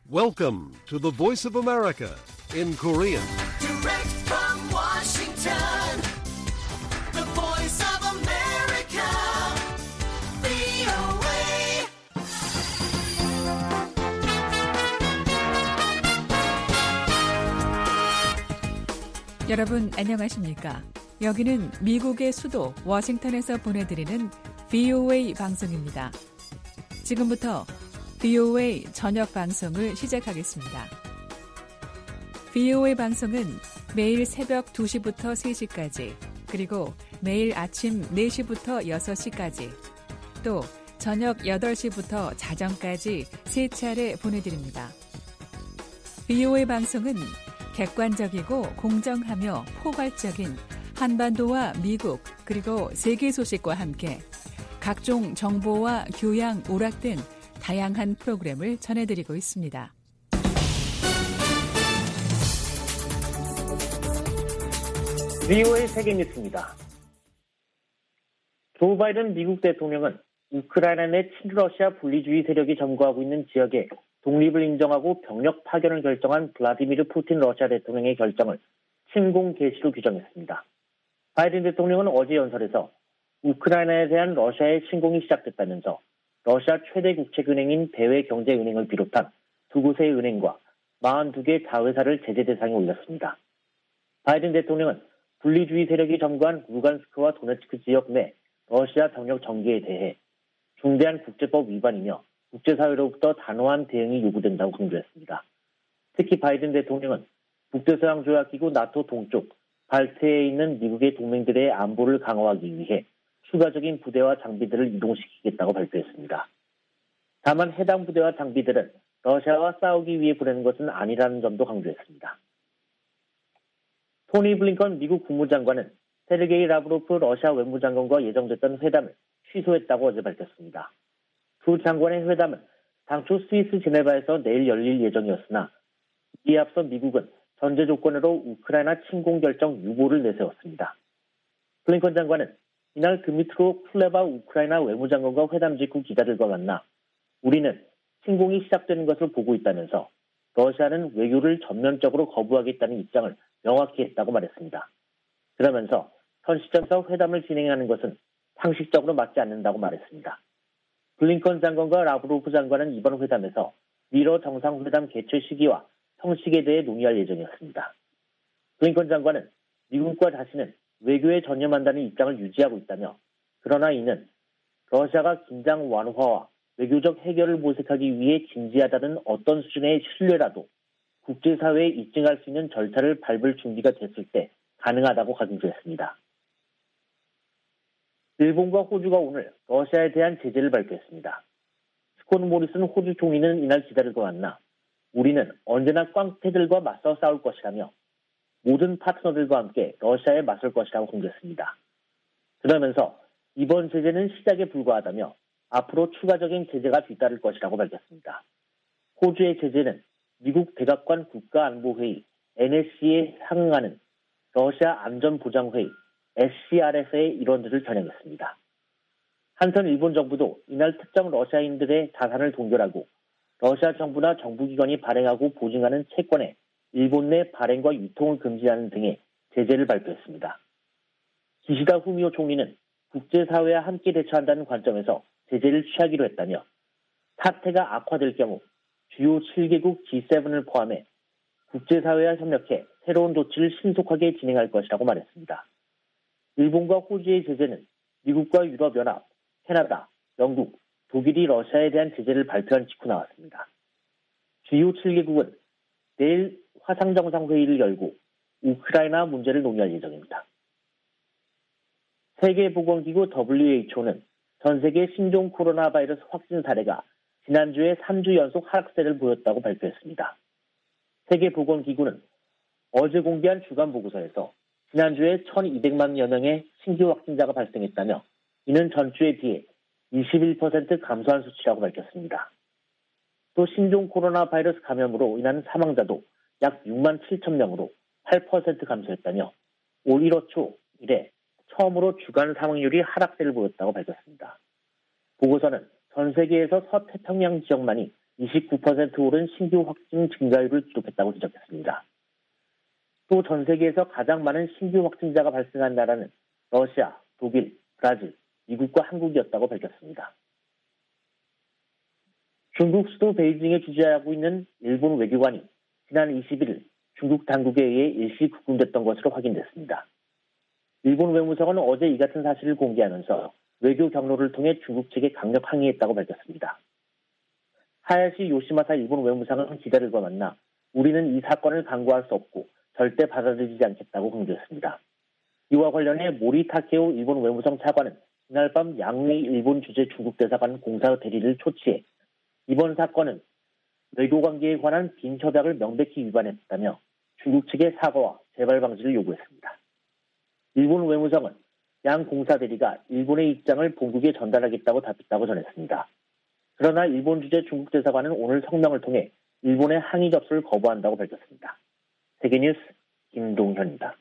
Welcome to the Voice of America in Korean. Direct from Washington, the Voice of America, VOA. 여러분 안녕하십니까? 여기는 미국의 수도 워싱턴에서 보내드리는 VOA 방송입니다. 지금부터 VOA 저녁 방송을 시작하겠습니다. VOA 방송은 매일 새벽 2시부터 3시까지, 그리고 매일 아침 4시부터 6시까지, 또 저녁 8시부터 자정까지 3차례 보내드립니다. VOA 방송은 객관적이고 공정하며 포괄적인 한반도와 미국 그리고 세계 소식과 함께 각종 정보와 교양, 오락 등 다양한 프로그램을 전해드리고 있습니다. VOA 세계 뉴스입니다. 조 바이든 미국 대통령은 우크라이나 내 친러시아 분리주의 세력이 점거하고 있는 지역에 독립을 인정하고 병력 파견을 결정한 블라디미르 푸틴 러시아 대통령의 결정을 침공 개시로 규정했습니다. 바이든 대통령은 어제 연설에서 우크라이나에 대한 러시아의 침공이 시작됐다면서 러시아 최대 국책은행인 대외경제은행을 비롯한 두 곳의 은행과 42개 자회사를 제재 대상에 올렸습니다. 바이든 대통령은 분리주의 세력이 점거한 루간스크와 도네츠크 지역 내 러시아 병력 전개에 대해 중대한 국제법 위반이며 국제사회로부터 단호한 대응이 요구된다고 강조했습니다. 특히 바이든 대통령은 북대서양조약기구 나토 동쪽 발트해에 있는 미국의 동맹들의 안보를 강화하기 위해 추가적인 부대와 장비들을 이동시키겠다고 발표했습니다. 다만 해당 부대와 장비들은 러시아와 싸우기 위해 보내는 것은 아니라는 점도 강조했습니다. 토니 블링컨 미국 국무장관은 세르게이 라브로프 러시아 외무장관과 예정됐던 회담을 취소했다고 어제 밝혔습니다. 두 장관의 회담은 당초 스위스 제네바에서 내일 열릴 예정이었으나 이에 앞서 미국은 전제 조건으로 우크라이나 침공 결정 유보를 내세웠습니다. 블링컨 장관은 이날 드미트로 쿨레바 우크라이나 외무장관과 회담 직후 기자들과 만나 우리는 침공이 시작되는 것을 보고 있다면서 러시아는 외교를 전면적으로 거부하겠다는 입장을 명확히 했다고 말했습니다. 그러면서 현 시점에서 회담을 진행하는 것은 상식적으로 맞지 않는다고 말했습니다. 블링컨 장관과 라브로프 장관은 이번 회담에서 미러 정상회담 개최 시기와 형식에 대해 논의할 예정이었습니다. 블링컨 장관은 미국과 자신은 외교에 전념한다는 입장을 유지하고 있다며, 그러나 이는 러시아가 긴장 완화와 외교적 해결을 모색하기 위해 진지하다는 어떤 수준의 신뢰라도 국제사회에 입증할 수 있는 절차를 밟을 준비가 됐을 때 가능하다고 강조했습니다. 일본과 호주가 오늘 러시아에 대한 제재를 발표했습니다. 스콧 모리슨 호주 총리는 이날 기자들과 만나 우리는 언제나 꽝패들과 맞서 싸울 것이라며 모든 파트너들과 함께 러시아에 맞설 것이라고 공개했습니다. 그러면서 이번 제재는 시작에 불과하다며 앞으로 추가적인 제재가 뒤따를 것이라고 밝혔습니다. 호주의 제재는 미국 백악관 국가안보회의 NSC에 상응하는 러시아 안전보장회의 SCRF의 일원들을 겨냥했습니다. 한편 일본 정부도 이날 특정 러시아인들의 자산을 동결하고 러시아 정부나 정부기관이 발행하고 보증하는 채권에 일본 내 발행과 유통을 금지하는 등의 제재를 발표했습니다. 기시다 후미오 총리는 국제사회와 함께 대처한다는 관점에서 제재를 취하기로 했다며 사태가 악화될 경우 주요 7개국 G7을 포함해 국제사회와 협력해 새로운 조치를 신속하게 진행할 것이라고 말했습니다. 일본과 호주의 제재는 미국과 유럽연합, 캐나다, 영국, 독일이 러시아에 대한 제재를 발표한 직후 나왔습니다. 주요 7개국은 내일 화상정상회의를 열고 우크라이나 문제를 논의할 예정입니다. 세계보건기구 WHO는 전 세계 신종 코로나 바이러스 확진 사례가 지난주에 3주 연속 하락세를 보였다고 발표했습니다. 세계보건기구는 어제 공개한 주간 보고서에서 지난주에 1,200만여 명의 신규 확진자가 발생했다며 이는 전주에 비해 21% 감소한 수치라고 밝혔습니다. 또 신종 코로나 바이러스 감염으로 인한 사망자도 약 6만 7천 명으로 8% 감소했다며 올 1월 초 이래 처음으로 주간 사망률이 하락세를 보였다고 밝혔습니다. 보고서는 전 세계에서 서태평양 지역만이 29% 오른 신규 확진 증가율을 기록했다고 지적했습니다. 또 전 세계에서 가장 많은 신규 확진자가 발생한 나라는 러시아, 독일, 브라질, 미국과 한국이었다고 밝혔습니다. 중국 수도 베이징에 주재하고 있는 일본 외교관이 지난 21일 중국 당국에 의해 일시 구금됐던 것으로 확인됐습니다. 일본 외무성은 어제 이 같은 사실을 공개하면서 외교 경로를 통해 중국 측에 강력 항의했다고 밝혔습니다. 하야시 요시마사 일본 외무상은 기자들과 만나 우리는 이 사건을 간과할 수 없고 절대 받아들이지 않겠다고 강조했습니다. 이와 관련해 모리 타케오 일본 외무성 차관은 이날 밤 양웨이 일본 주재 중국 대사관 공사 대리를 초치해 이번 사건은 외교관계에 관한 빈 협약을 명백히 위반했다며 중국 측의 사과와 재발 방지를 요구했습니다. 일본 외무성은 양 공사 대리가 일본의 입장을 본국에 전달하겠다고 답했다고 전했습니다. 그러나 일본 주재 중국 대사관은 오늘 성명을 통해 일본의 항의 접수를 거부한다고 밝혔습니다. 세계뉴스 김동현입니다.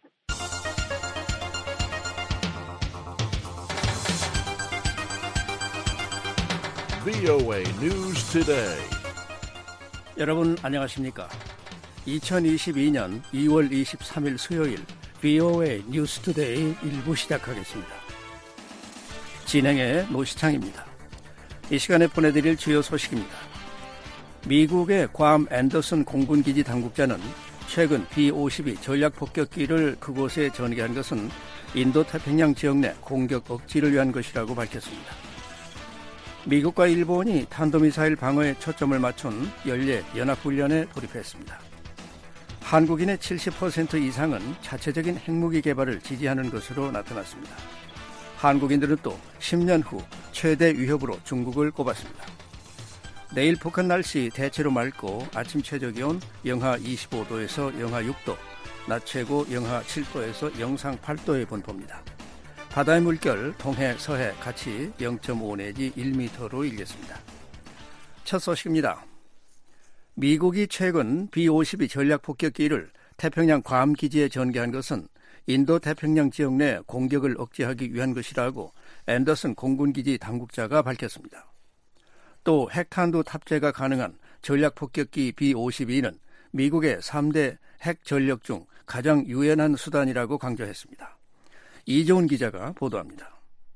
VOA News Today. 여러분 안녕하십니까? 2022년 2월 23일 수요일 VOA 뉴스 투데이 1부 시작하겠습니다. 진행의 노시창입니다. 이 시간에 보내드릴 주요 소식입니다. 미국의 괌 앤더슨 공군기지 당국자는 최근 B-52 전략폭격기를 그곳에 전개한 것은 인도태평양 지역 내 공격 억지를 위한 것이라고 밝혔습니다. 미국과 일본이 탄도미사일 방어에 초점을 맞춘 연례 연합훈련에 돌입했습니다. 한국인의 70% 이상은 자체적인 핵무기 개발을 지지하는 것으로 나타났습니다. 한국인들은 또 10년 후 최대 위협으로 중국을 꼽았습니다. 내일 북한 날씨 대체로 맑고 아침 최저기온 영하 25도에서 영하 6도, 낮 최고 영하 7도에서 영상 8도에 분포입니다. 바다의 물결 동해, 서해 같이 0.5 내지 1m로 일겠습니다. 첫 소식입니다. 미국이 최근 B-52 전략폭격기를 태평양 괌 기지에 전개한 것은 인도태평양 지역 내 공격을 억제하기 위한 것이라고 앤더슨 공군기지 당국자가 밝혔습니다. 또 핵탄두 탑재가 가능한 전략폭격기 B-52는 미국의 3대 핵 전력 중 가장 유연한 수단이라고 강조했습니다. 이종훈 기자가 보도합니다.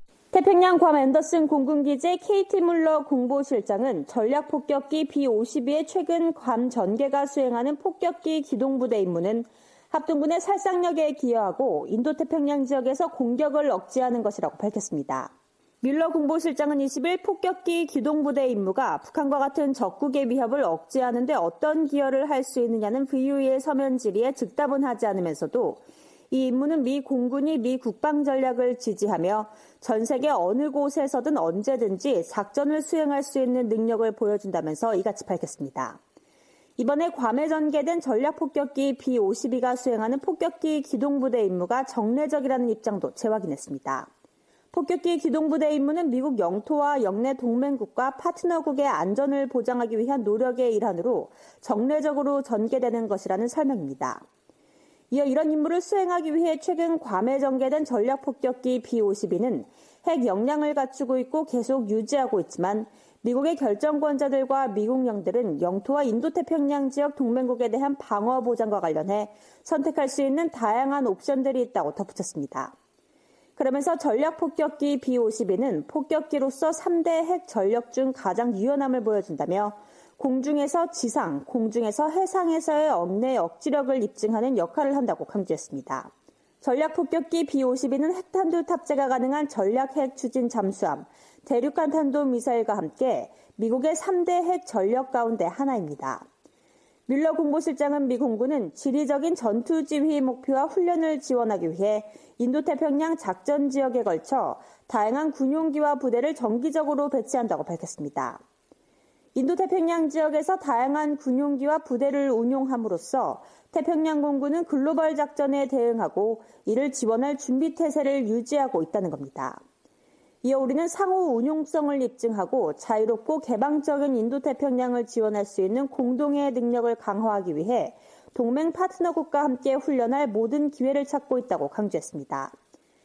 태평양 괌 앤더슨 공군기지의 KT 물러 공보실장은 전략폭격기 B-52의 최근 괌 전개가 수행하는 폭격기 기동부대 임무는 합동군의 살상력에 기여하고 인도태평양 지역에서 공격을 억제하는 것이라고 밝혔습니다. 뮬러 공보실장은 20일 폭격기 기동부대 임무가 북한과 같은 적국의 위협을 억제하는 데 어떤 기여를 할 수 있느냐는 VOA의 서면 질의에 즉답은 하지 않으면서도 이 임무는 미 공군이 미 국방 전략을 지지하며 전 세계 어느 곳에서든 언제든지 작전을 수행할 수 있는 능력을 보여준다면서 이같이 밝혔습니다. 이번에 괌에 전개된 전략폭격기 B-52가 수행하는 폭격기 기동부대 임무가 정례적이라는 입장도 재확인했습니다. 폭격기 기동부대 임무는 미국 영토와 영내 동맹국과 파트너국의 안전을 보장하기 위한 노력의 일환으로 정례적으로 전개되는 것이라는 설명입니다. 이어 이런 임무를 수행하기 위해 최근 괌에 전개된 전략폭격기 B-52는 핵 역량을 갖추고 있고 계속 유지하고 있지만 미국의 결정권자들과 미국령들은 영토와 인도태평양 지역 동맹국에 대한 방어 보장과 관련해 선택할 수 있는 다양한 옵션들이 있다고 덧붙였습니다. 그러면서 전략폭격기 B-52는 폭격기로서 3대 핵 전력 중 가장 유연함을 보여준다며 공중에서 지상, 공중에서 해상에서의 억내 억지력을 입증하는 역할을 한다고 강조했습니다. 전략폭격기 B-52는 핵탄두 탑재가 가능한 전략핵 추진 잠수함, 대륙간 탄도 미사일과 함께 미국의 3대 핵 전력 가운데 하나입니다. 뮬러 공보실장은 미 공군은 지리적인 전투 지휘 목표와 훈련을 지원하기 위해 인도태평양 작전 지역에 걸쳐 다양한 군용기와 부대를 정기적으로 배치한다고 밝혔습니다. 인도태평양 지역에서 다양한 군용기와 부대를 운용함으로써 태평양 공군은 글로벌 작전에 대응하고 이를 지원할 준비 태세를 유지하고 있다는 겁니다. 이어 우리는 상호 운용성을 입증하고 자유롭고 개방적인 인도태평양을 지원할 수 있는 공동의 능력을 강화하기 위해 동맹 파트너국과 함께 훈련할 모든 기회를 찾고 있다고 강조했습니다.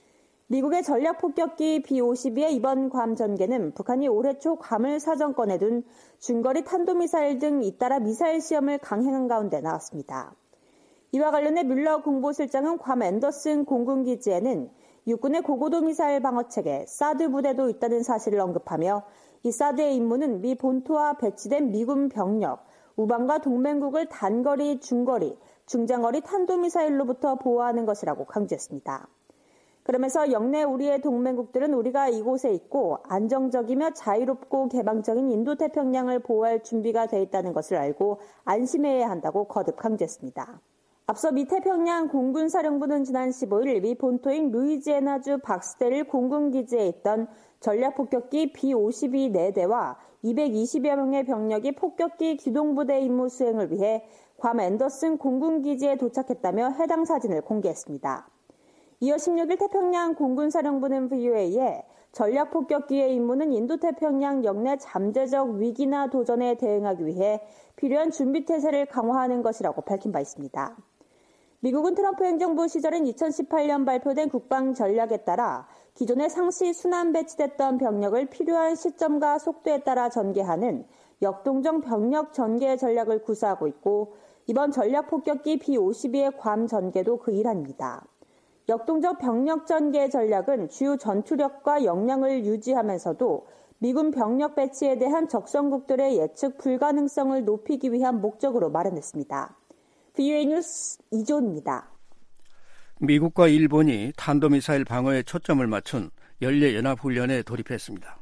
미국의 전략폭격기 B-52의 이번 괌 전개는 북한이 올해 초 괌을 사정권에 둔 중거리 탄도미사일 등 잇따라 미사일 시험을 강행한 가운데 나왔습니다. 이와 관련해 뮬러 국보실장은 괌 앤더슨 공군기지에는 육군의 고고도 미사일 방어체계 사드 부대도 있다는 사실을 언급하며 이 사드의 임무는 미 본토와 배치된 미군 병력, 우방과 동맹국을 단거리, 중거리, 중장거리 탄도미사일로부터 보호하는 것이라고 강조했습니다. 그러면서 영내 우리의 동맹국들은 우리가 이곳에 있고 안정적이며 자유롭고 개방적인 인도태평양을 보호할 준비가 돼 있다는 것을 알고 안심해야 한다고 거듭 강조했습니다. 앞서 미 태평양 공군사령부는 지난 15일 미 본토인 루이지애나주 박스데일 공군기지에 있던 전략폭격기 B-52 4대와 220여 명의 병력이 폭격기 기동부대 임무 수행을 위해 괌 앤더슨 공군기지에 도착했다며 해당 사진을 공개했습니다. 이어 16일 태평양 공군사령부는 VOA에 전략폭격기의 임무는 인도태평양 영내 잠재적 위기나 도전에 대응하기 위해 필요한 준비태세를 강화하는 것이라고 밝힌 바 있습니다. 미국은 트럼프 행정부 시절인 2018년 발표된 국방 전략에 따라 기존에 상시 순환 배치됐던 병력을 필요한 시점과 속도에 따라 전개하는 역동적 병력 전개 전략을 구사하고 있고 이번 전략폭격기 B-52의 괌 전개도 그 일환입니다. 역동적 병력 전개 전략은 주요 전투력과 역량을 유지하면서도 미군 병력 배치에 대한 적성국들의 예측 불가능성을 높이기 위한 목적으로 마련했습니다. VOA 뉴스 이조은입니다. 미국과 일본이 탄도미사일 방어에 초점을 맞춘 연례연합훈련에 돌입했습니다.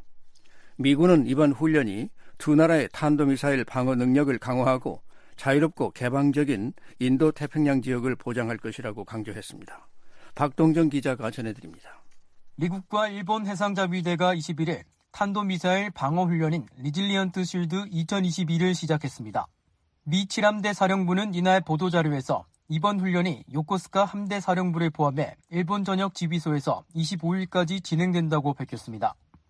미군은 이번 훈련이 두 나라의 탄도미사일 방어 능력을 강화하고 자유롭고 개방적인 인도태평양 지역을 보장할 것이라고 강조했습니다. 박동정 기자가 전해드립니다. 미국과 일본 해상자위대가 21일 탄도미사일 방어훈련인 리질리언트 쉴드 2022를 시작했습니다. 미 7함대 사령부는 이날 보도자료에서 이번 훈련이 요코스카 함대 사령부를 포함해 일본 전역 지휘소에서 25일까지 진행된다고 밝혔습니다.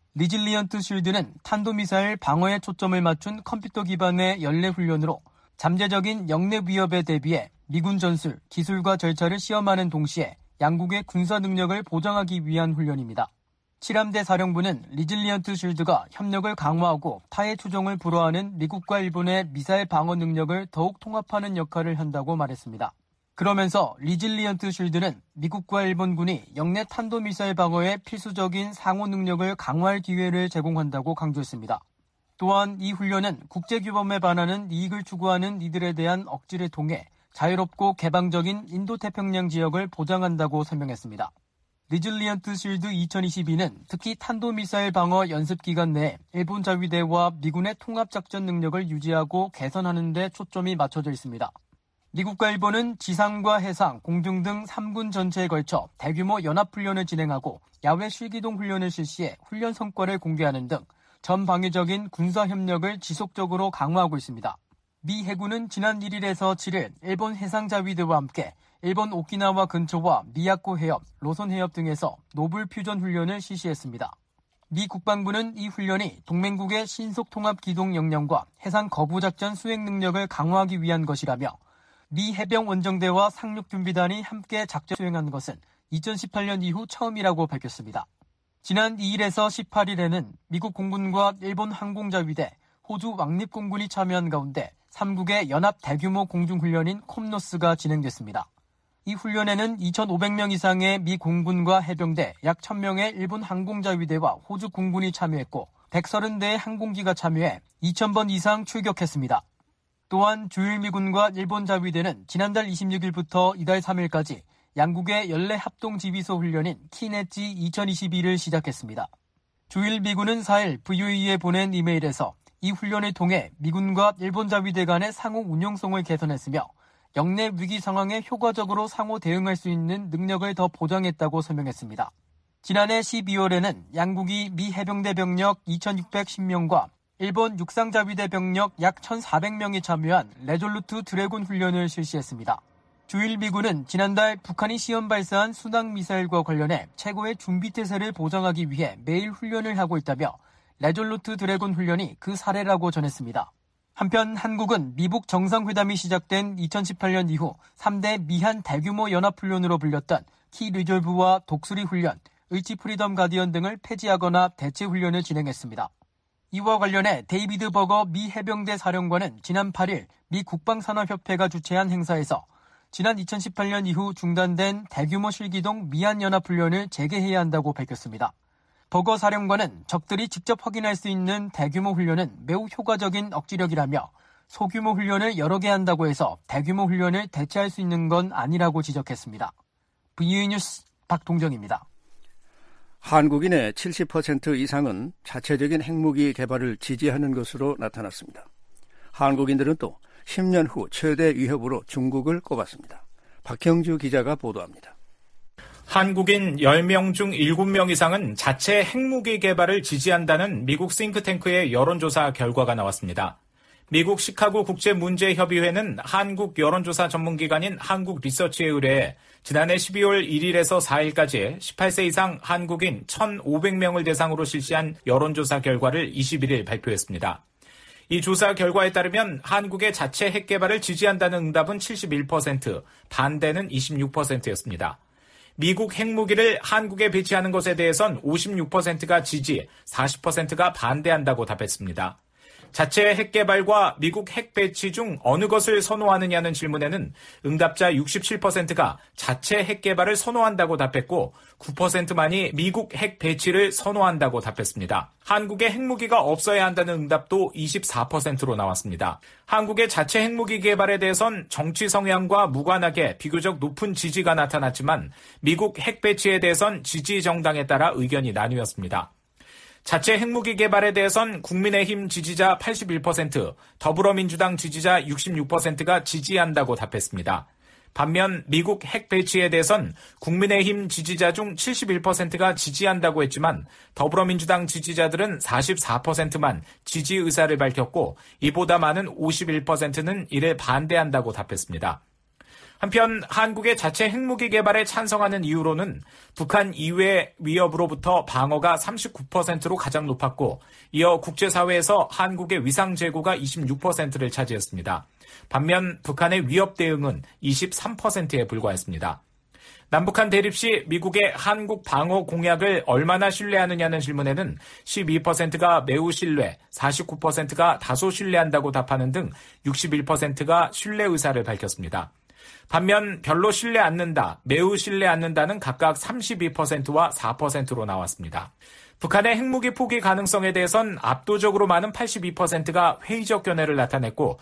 리질리언트 쉴드는 탄도미사일 방어에 초점을 맞춘 컴퓨터 기반의 연례 훈련으로 잠재적인 영내 위협에 대비해 미군 전술, 기술과 절차를 시험하는 동시에 양국의 군사 능력을 보장하기 위한 훈련입니다. 7함대 사령부는 리질리언트 쉴드가 협력을 강화하고 타의 추종을 불허하는 미국과 일본의 미사일 방어 능력을 더욱 통합하는 역할을 한다고 말했습니다. 그러면서 리질리언트 쉴드는 미국과 일본군이 영내 탄도미사일 방어에 필수적인 상호 능력을 강화할 기회를 제공한다고 강조했습니다. 또한 이 훈련은 국제규범에 반하는 이익을 추구하는 이들에 대한 억지를 통해 자유롭고 개방적인 인도태평양 지역을 보장한다고 설명했습니다. 리질리언트 쉴드 2022는 특히 탄도미사일 방어 연습 기간 내에 일본 자위대와 미군의 통합작전 능력을 유지하고 개선하는 데 초점이 맞춰져 있습니다. 미국과 일본은 지상과 해상, 공중 등 3군 전체에 걸쳐 대규모 연합훈련을 진행하고 야외 실기동 훈련을 실시해 훈련 성과를 공개하는 등 전방위적인 군사협력을 지속적으로 강화하고 있습니다. 미 해군은 지난 1일에서 7일 일본 해상자위대와 함께 일본 오키나와 근처와 미야코 해협, 로손 해협 등에서 노블 퓨전 훈련을 실시했습니다. 미 국방부는 이 훈련이 동맹국의 신속 통합 기동 역량과 해상 거부 작전 수행 능력을 강화하기 위한 것이라며 미 해병 원정대와 상륙준비단이 함께 작전 수행한 것은 2018년 이후 처음이라고 밝혔습니다. 지난 2일에서 18일에는 미국 공군과 일본 항공자위대, 호주 왕립공군이 참여한 가운데 3국의 연합 대규모 공중훈련인 콤노스가 진행됐습니다. 이 훈련에는 2,500명 이상의 미 공군과 해병대, 약 1,000명의 일본 항공자위대와 호주 공군이 참여했고 130대의 항공기가 참여해 2,000번 이상 출격했습니다. 또한 주일미군과 일본 자위대는 지난달 26일부터 이달 3일까지 양국의 연례 합동지휘소 훈련인 키네지 2022를 시작했습니다. 주일미군은 4일 VOA에 보낸 이메일에서 이 훈련을 통해 미군과 일본 자위대 간의 상호 운용성을 개선했으며 영내 위기 상황에 효과적으로 상호 대응할 수 있는 능력을 더 보장했다고 설명했습니다. 지난해 12월에는 양국이 미 해병대 병력 2,610명과 일본 육상자위대 병력 약 1,400명이 참여한 레졸루트 드래곤 훈련을 실시했습니다. 주일미군은 지난달 북한이 시험 발사한 순항 미사일과 관련해 최고의 준비태세를 보장하기 위해 매일 훈련을 하고 있다며 레졸루트 드래곤 훈련이 그 사례라고 전했습니다. 한편 한국은 미북 정상회담이 시작된 2018년 이후 3대 미한 대규모 연합훈련으로 불렸던 키 리졸브와 독수리 훈련, 의치 프리덤 가디언 등을 폐지하거나 대체 훈련을 진행했습니다. 이와 관련해 데이비드 버거 미 해병대 사령관은 지난 8일 미 국방산업협회가 주최한 행사에서 지난 2018년 이후 중단된 대규모 실기동 미얀연합훈련을 재개해야 한다고 밝혔습니다. 버거 사령관은 적들이 직접 확인할 수 있는 대규모 훈련은 매우 효과적인 억지력이라며 소규모 훈련을 여러 개 한다고 해서 대규모 훈련을 대체할 수 있는 건 아니라고 지적했습니다. VOA 뉴스 박동정입니다. 한국인의 70% 이상은 자체적인 핵무기 개발을 지지하는 것으로 나타났습니다. 한국인들은 또 10년 후 최대 위협으로 중국을 꼽았습니다. 박형주 기자가 보도합니다. 한국인 10명 중 7명 이상은 자체 핵무기 개발을 지지한다는 미국 싱크탱크의 여론조사 결과가 나왔습니다. 미국 시카고 국제문제협의회는 한국 여론조사 전문기관인 한국리서치에 의뢰해 지난해 12월 1일에서 4일까지 18세 이상 한국인 1,500명을 대상으로 실시한 여론조사 결과를 21일 발표했습니다. 이 조사 결과에 따르면 한국의 자체 핵 개발을 지지한다는 응답은 71%, 반대는 26%였습니다. 미국 핵무기를 한국에 배치하는 것에 대해선 56%가 지지, 40%가 반대한다고 답했습니다. 자체 핵 개발과 미국 핵 배치 중 어느 것을 선호하느냐는 질문에는 응답자 67%가 자체 핵 개발을 선호한다고 답했고 9%만이 미국 핵 배치를 선호한다고 답했습니다. 한국에 핵무기가 없어야 한다는 응답도 24%로 나왔습니다. 한국의 자체 핵무기 개발에 대해선 정치 성향과 무관하게 비교적 높은 지지가 나타났지만 미국 핵 배치에 대해선 지지 정당에 따라 의견이 나뉘었습니다. 자체 핵무기 개발에 대해선 국민의힘 지지자 81%, 더불어민주당 지지자 66%가 지지한다고 답했습니다. 반면 미국 핵 배치에 대해선 국민의힘 지지자 중 71%가 지지한다고 했지만 더불어민주당 지지자들은 44%만 지지 의사를 밝혔고 이보다 많은 51%는 이를 반대한다고 답했습니다. 한편 한국의 자체 핵무기 개발에 찬성하는 이유로는 북한 이외의 위협으로부터 방어가 39%로 가장 높았고 이어 국제사회에서 한국의 위상 재고가 26%를 차지했습니다. 반면 북한의 위협 대응은 23%에 불과했습니다. 남북한 대립 시 미국의 한국 방어 공약을 얼마나 신뢰하느냐는 질문에는 12%가 매우 신뢰, 49%가 다소 신뢰한다고 답하는 등 61%가 신뢰 의사를 밝혔습니다. 반면 별로 신뢰 않는다, 매우 신뢰 않는다는 각각 32%와 4%로 나왔습니다. 북한의 핵무기 포기 가능성에 대해선 압도적으로 많은 82%가 회의적 견해를 나타냈고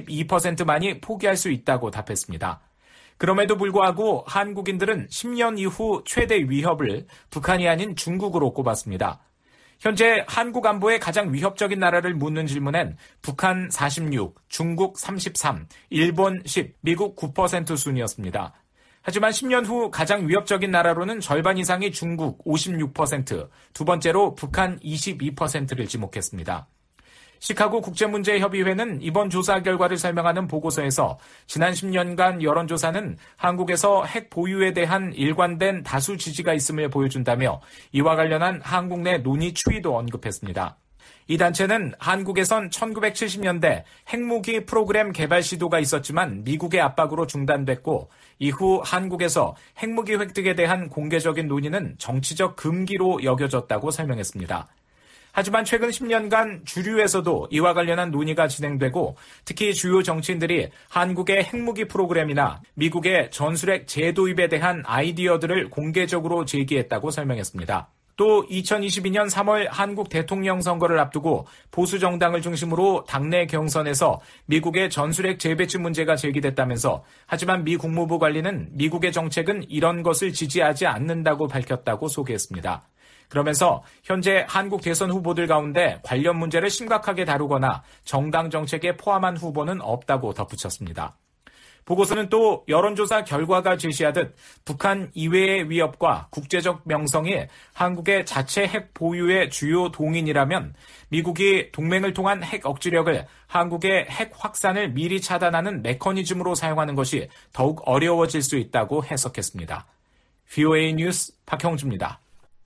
12%만이 포기할 수 있다고 답했습니다. 그럼에도 불구하고 한국인들은 10년 이후 최대 위협을 북한이 아닌 중국으로 꼽았습니다. 현재 한국 안보에 가장 위협적인 나라를 묻는 질문엔 북한 46, 중국 33, 일본 10, 미국 9% 순이었습니다. 하지만 10년 후 가장 위협적인 나라로는 절반 이상이 중국 56%, 두 번째로 북한 22%를 지목했습니다. 시카고 국제문제협의회는 이번 조사 결과를 설명하는 보고서에서 지난 10년간 여론조사는 한국에서 핵 보유에 대한 일관된 다수 지지가 있음을 보여준다며 이와 관련한 한국 내 논의 추이도 언급했습니다. 이 단체는 한국에선 1970년대 핵무기 프로그램 개발 시도가 있었지만 미국의 압박으로 중단됐고 이후 한국에서 핵무기 획득에 대한 공개적인 논의는 정치적 금기로 여겨졌다고 설명했습니다. 하지만 최근 10년간 주류에서도 이와 관련한 논의가 진행되고 특히 주요 정치인들이 한국의 핵무기 프로그램이나 미국의 전술핵 재도입에 대한 아이디어들을 공개적으로 제기했다고 설명했습니다. 또 2022년 3월 한국 대통령 선거를 앞두고 보수 정당을 중심으로 당내 경선에서 미국의 전술핵 재배치 문제가 제기됐다면서 하지만 미 국무부 관리는 미국의 정책은 이런 것을 지지하지 않는다고 밝혔다고 소개했습니다. 그러면서 현재 한국 대선 후보들 가운데 관련 문제를 심각하게 다루거나 정당 정책에 포함한 후보는 없다고 덧붙였습니다. 보고서는 또 여론조사 결과가 제시하듯 북한 이외의 위협과 국제적 명성이 한국의 자체 핵 보유의 주요 동인이라면 미국이 동맹을 통한 핵 억지력을 한국의 핵 확산을 미리 차단하는 메커니즘으로 사용하는 것이 더욱 어려워질 수 있다고 해석했습니다. VOA 뉴스 박형주입니다.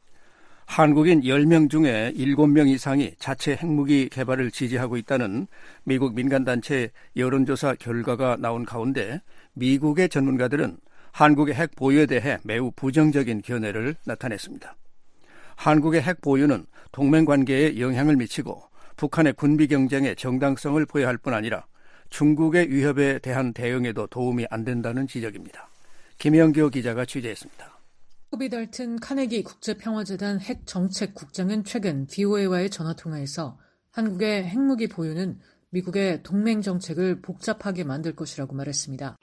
한국인 10명 중에 7명 이상이 자체 핵무기 개발을 지지하고 있다는 미국 민간단체 여론조사 결과가 나온 가운데 미국의 전문가들은 한국의 핵 보유에 대해 매우 부정적인 견해를 나타냈습니다. 한국의 핵 보유는 동맹 관계에 영향을 미치고 북한의 군비 경쟁에 정당성을 부여할 뿐 아니라 중국의 위협에 대한 대응에도 도움이 안 된다는 지적입니다. 김영교 기자가 취재했습니다. 토비 달튼 카네기 국제평화재단 핵정책국장은 최근 VOA와의 전화통화에서 한국의 핵무기 보유는 미국의 동맹 정책을 복잡하게 만들 것이라고 말했습니다.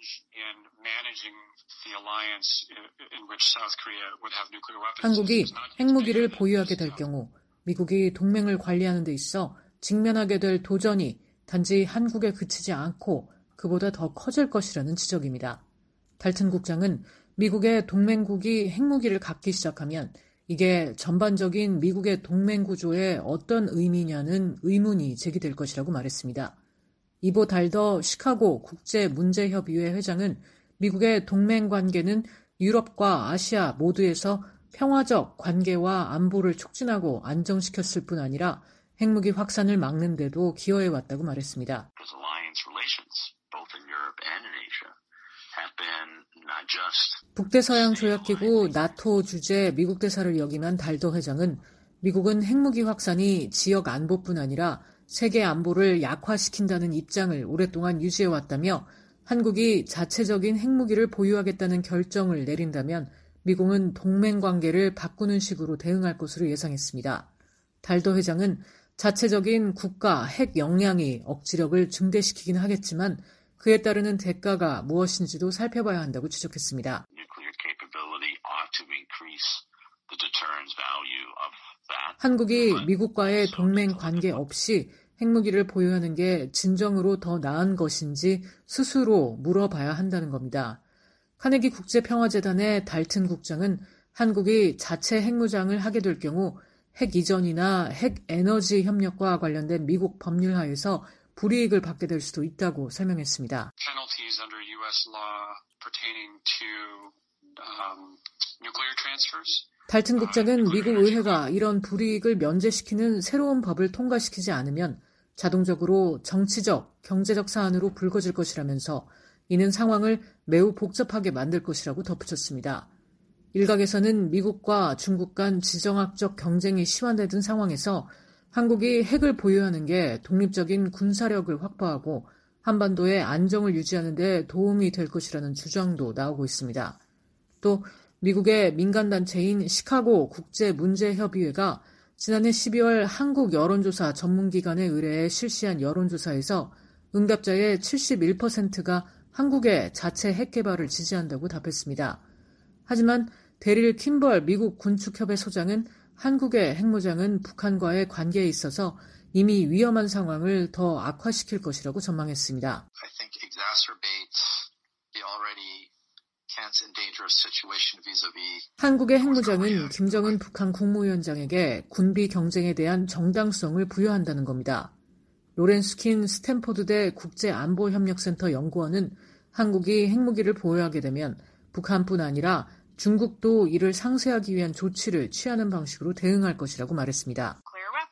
한국이 핵무기를 보유하게 될 경우 미국이 동맹을 관리하는 데 있어 직면하게 될 도전이 단지 한국에 그치지 않고 그보다 더 커질 것이라는 지적입니다. 달튼 국장은 미국의 동맹국이 핵무기를 갖기 시작하면 이게 전반적인 미국의 동맹 구조에 어떤 의미냐는 의문이 제기될 것이라고 말했습니다. 이보 달더 시카고 국제문제협의회 회장은 미국의 동맹 관계는 유럽과 아시아 모두에서 평화적 관계와 안보를 촉진하고 안정시켰을 뿐 아니라 핵무기 확산을 막는 데도 기여해왔다고 말했습니다. 북대서양조약기구 나토 주재 미국 대사를 역임한 달더 회장은 미국은 핵무기 확산이 지역 안보뿐 아니라 세계 안보를 약화시킨다는 입장을 오랫동안 유지해왔다며 한국이 자체적인 핵무기를 보유하겠다는 결정을 내린다면 미국은 동맹 관계를 바꾸는 식으로 대응할 것으로 예상했습니다. 달더 회장은 자체적인 국가 핵 역량이 억지력을 증대시키긴 하겠지만 그에 따르는 대가가 무엇인지도 살펴봐야 한다고 지적했습니다. 한국이 미국과의 동맹 관계 없이 핵무기를 보유하는 게 진정으로 더 나은 것인지 스스로 물어봐야 한다는 겁니다. 카네기 국제평화재단의 달튼 국장은 한국이 자체 핵무장을 하게 될 경우 핵 이전이나 핵 에너지 협력과 관련된 미국 법률 하에서 불이익을 받게 될 수도 있다고 설명했습니다. 달튼 국장은 미국 의회가 이런 불이익을 면제시키는 새로운 법을 통과시키지 않으면 자동적으로 정치적, 경제적 사안으로 불거질 것이라면서 이는 상황을 매우 복잡하게 만들 것이라고 덧붙였습니다. 일각에서는 미국과 중국 간 지정학적 경쟁이 시완되던 상황에서 한국이 핵을 보유하는 게 독립적인 군사력을 확보하고 한반도의 안정을 유지하는 데 도움이 될 것이라는 주장도 나오고 있습니다. 또 미국의 민간단체인 시카고 국제문제협의회가 지난해 12월 한국 여론조사 전문기관에 의뢰해 실시한 여론조사에서 응답자의 71%가 한국의 자체 핵 개발을 지지한다고 답했습니다. 하지만 데릴 킴벌 미국 군축협의 소장은 한국의 핵무장은 북한과의 관계에 있어서 이미 위험한 상황을 더 악화시킬 것이라고 전망했습니다. 한국의 핵무장은 김정은 북한 국무위원장에게 군비 경쟁에 대한 정당성을 부여한다는 겁니다. 로렌스 킨 스탠포드대 국제안보협력센터 연구원은 한국이 핵무기를 보유하게 되면 북한뿐 아니라 중국도 이를 상쇄하기 위한 조치를 취하는 방식으로 대응할 것이라고 말했습니다.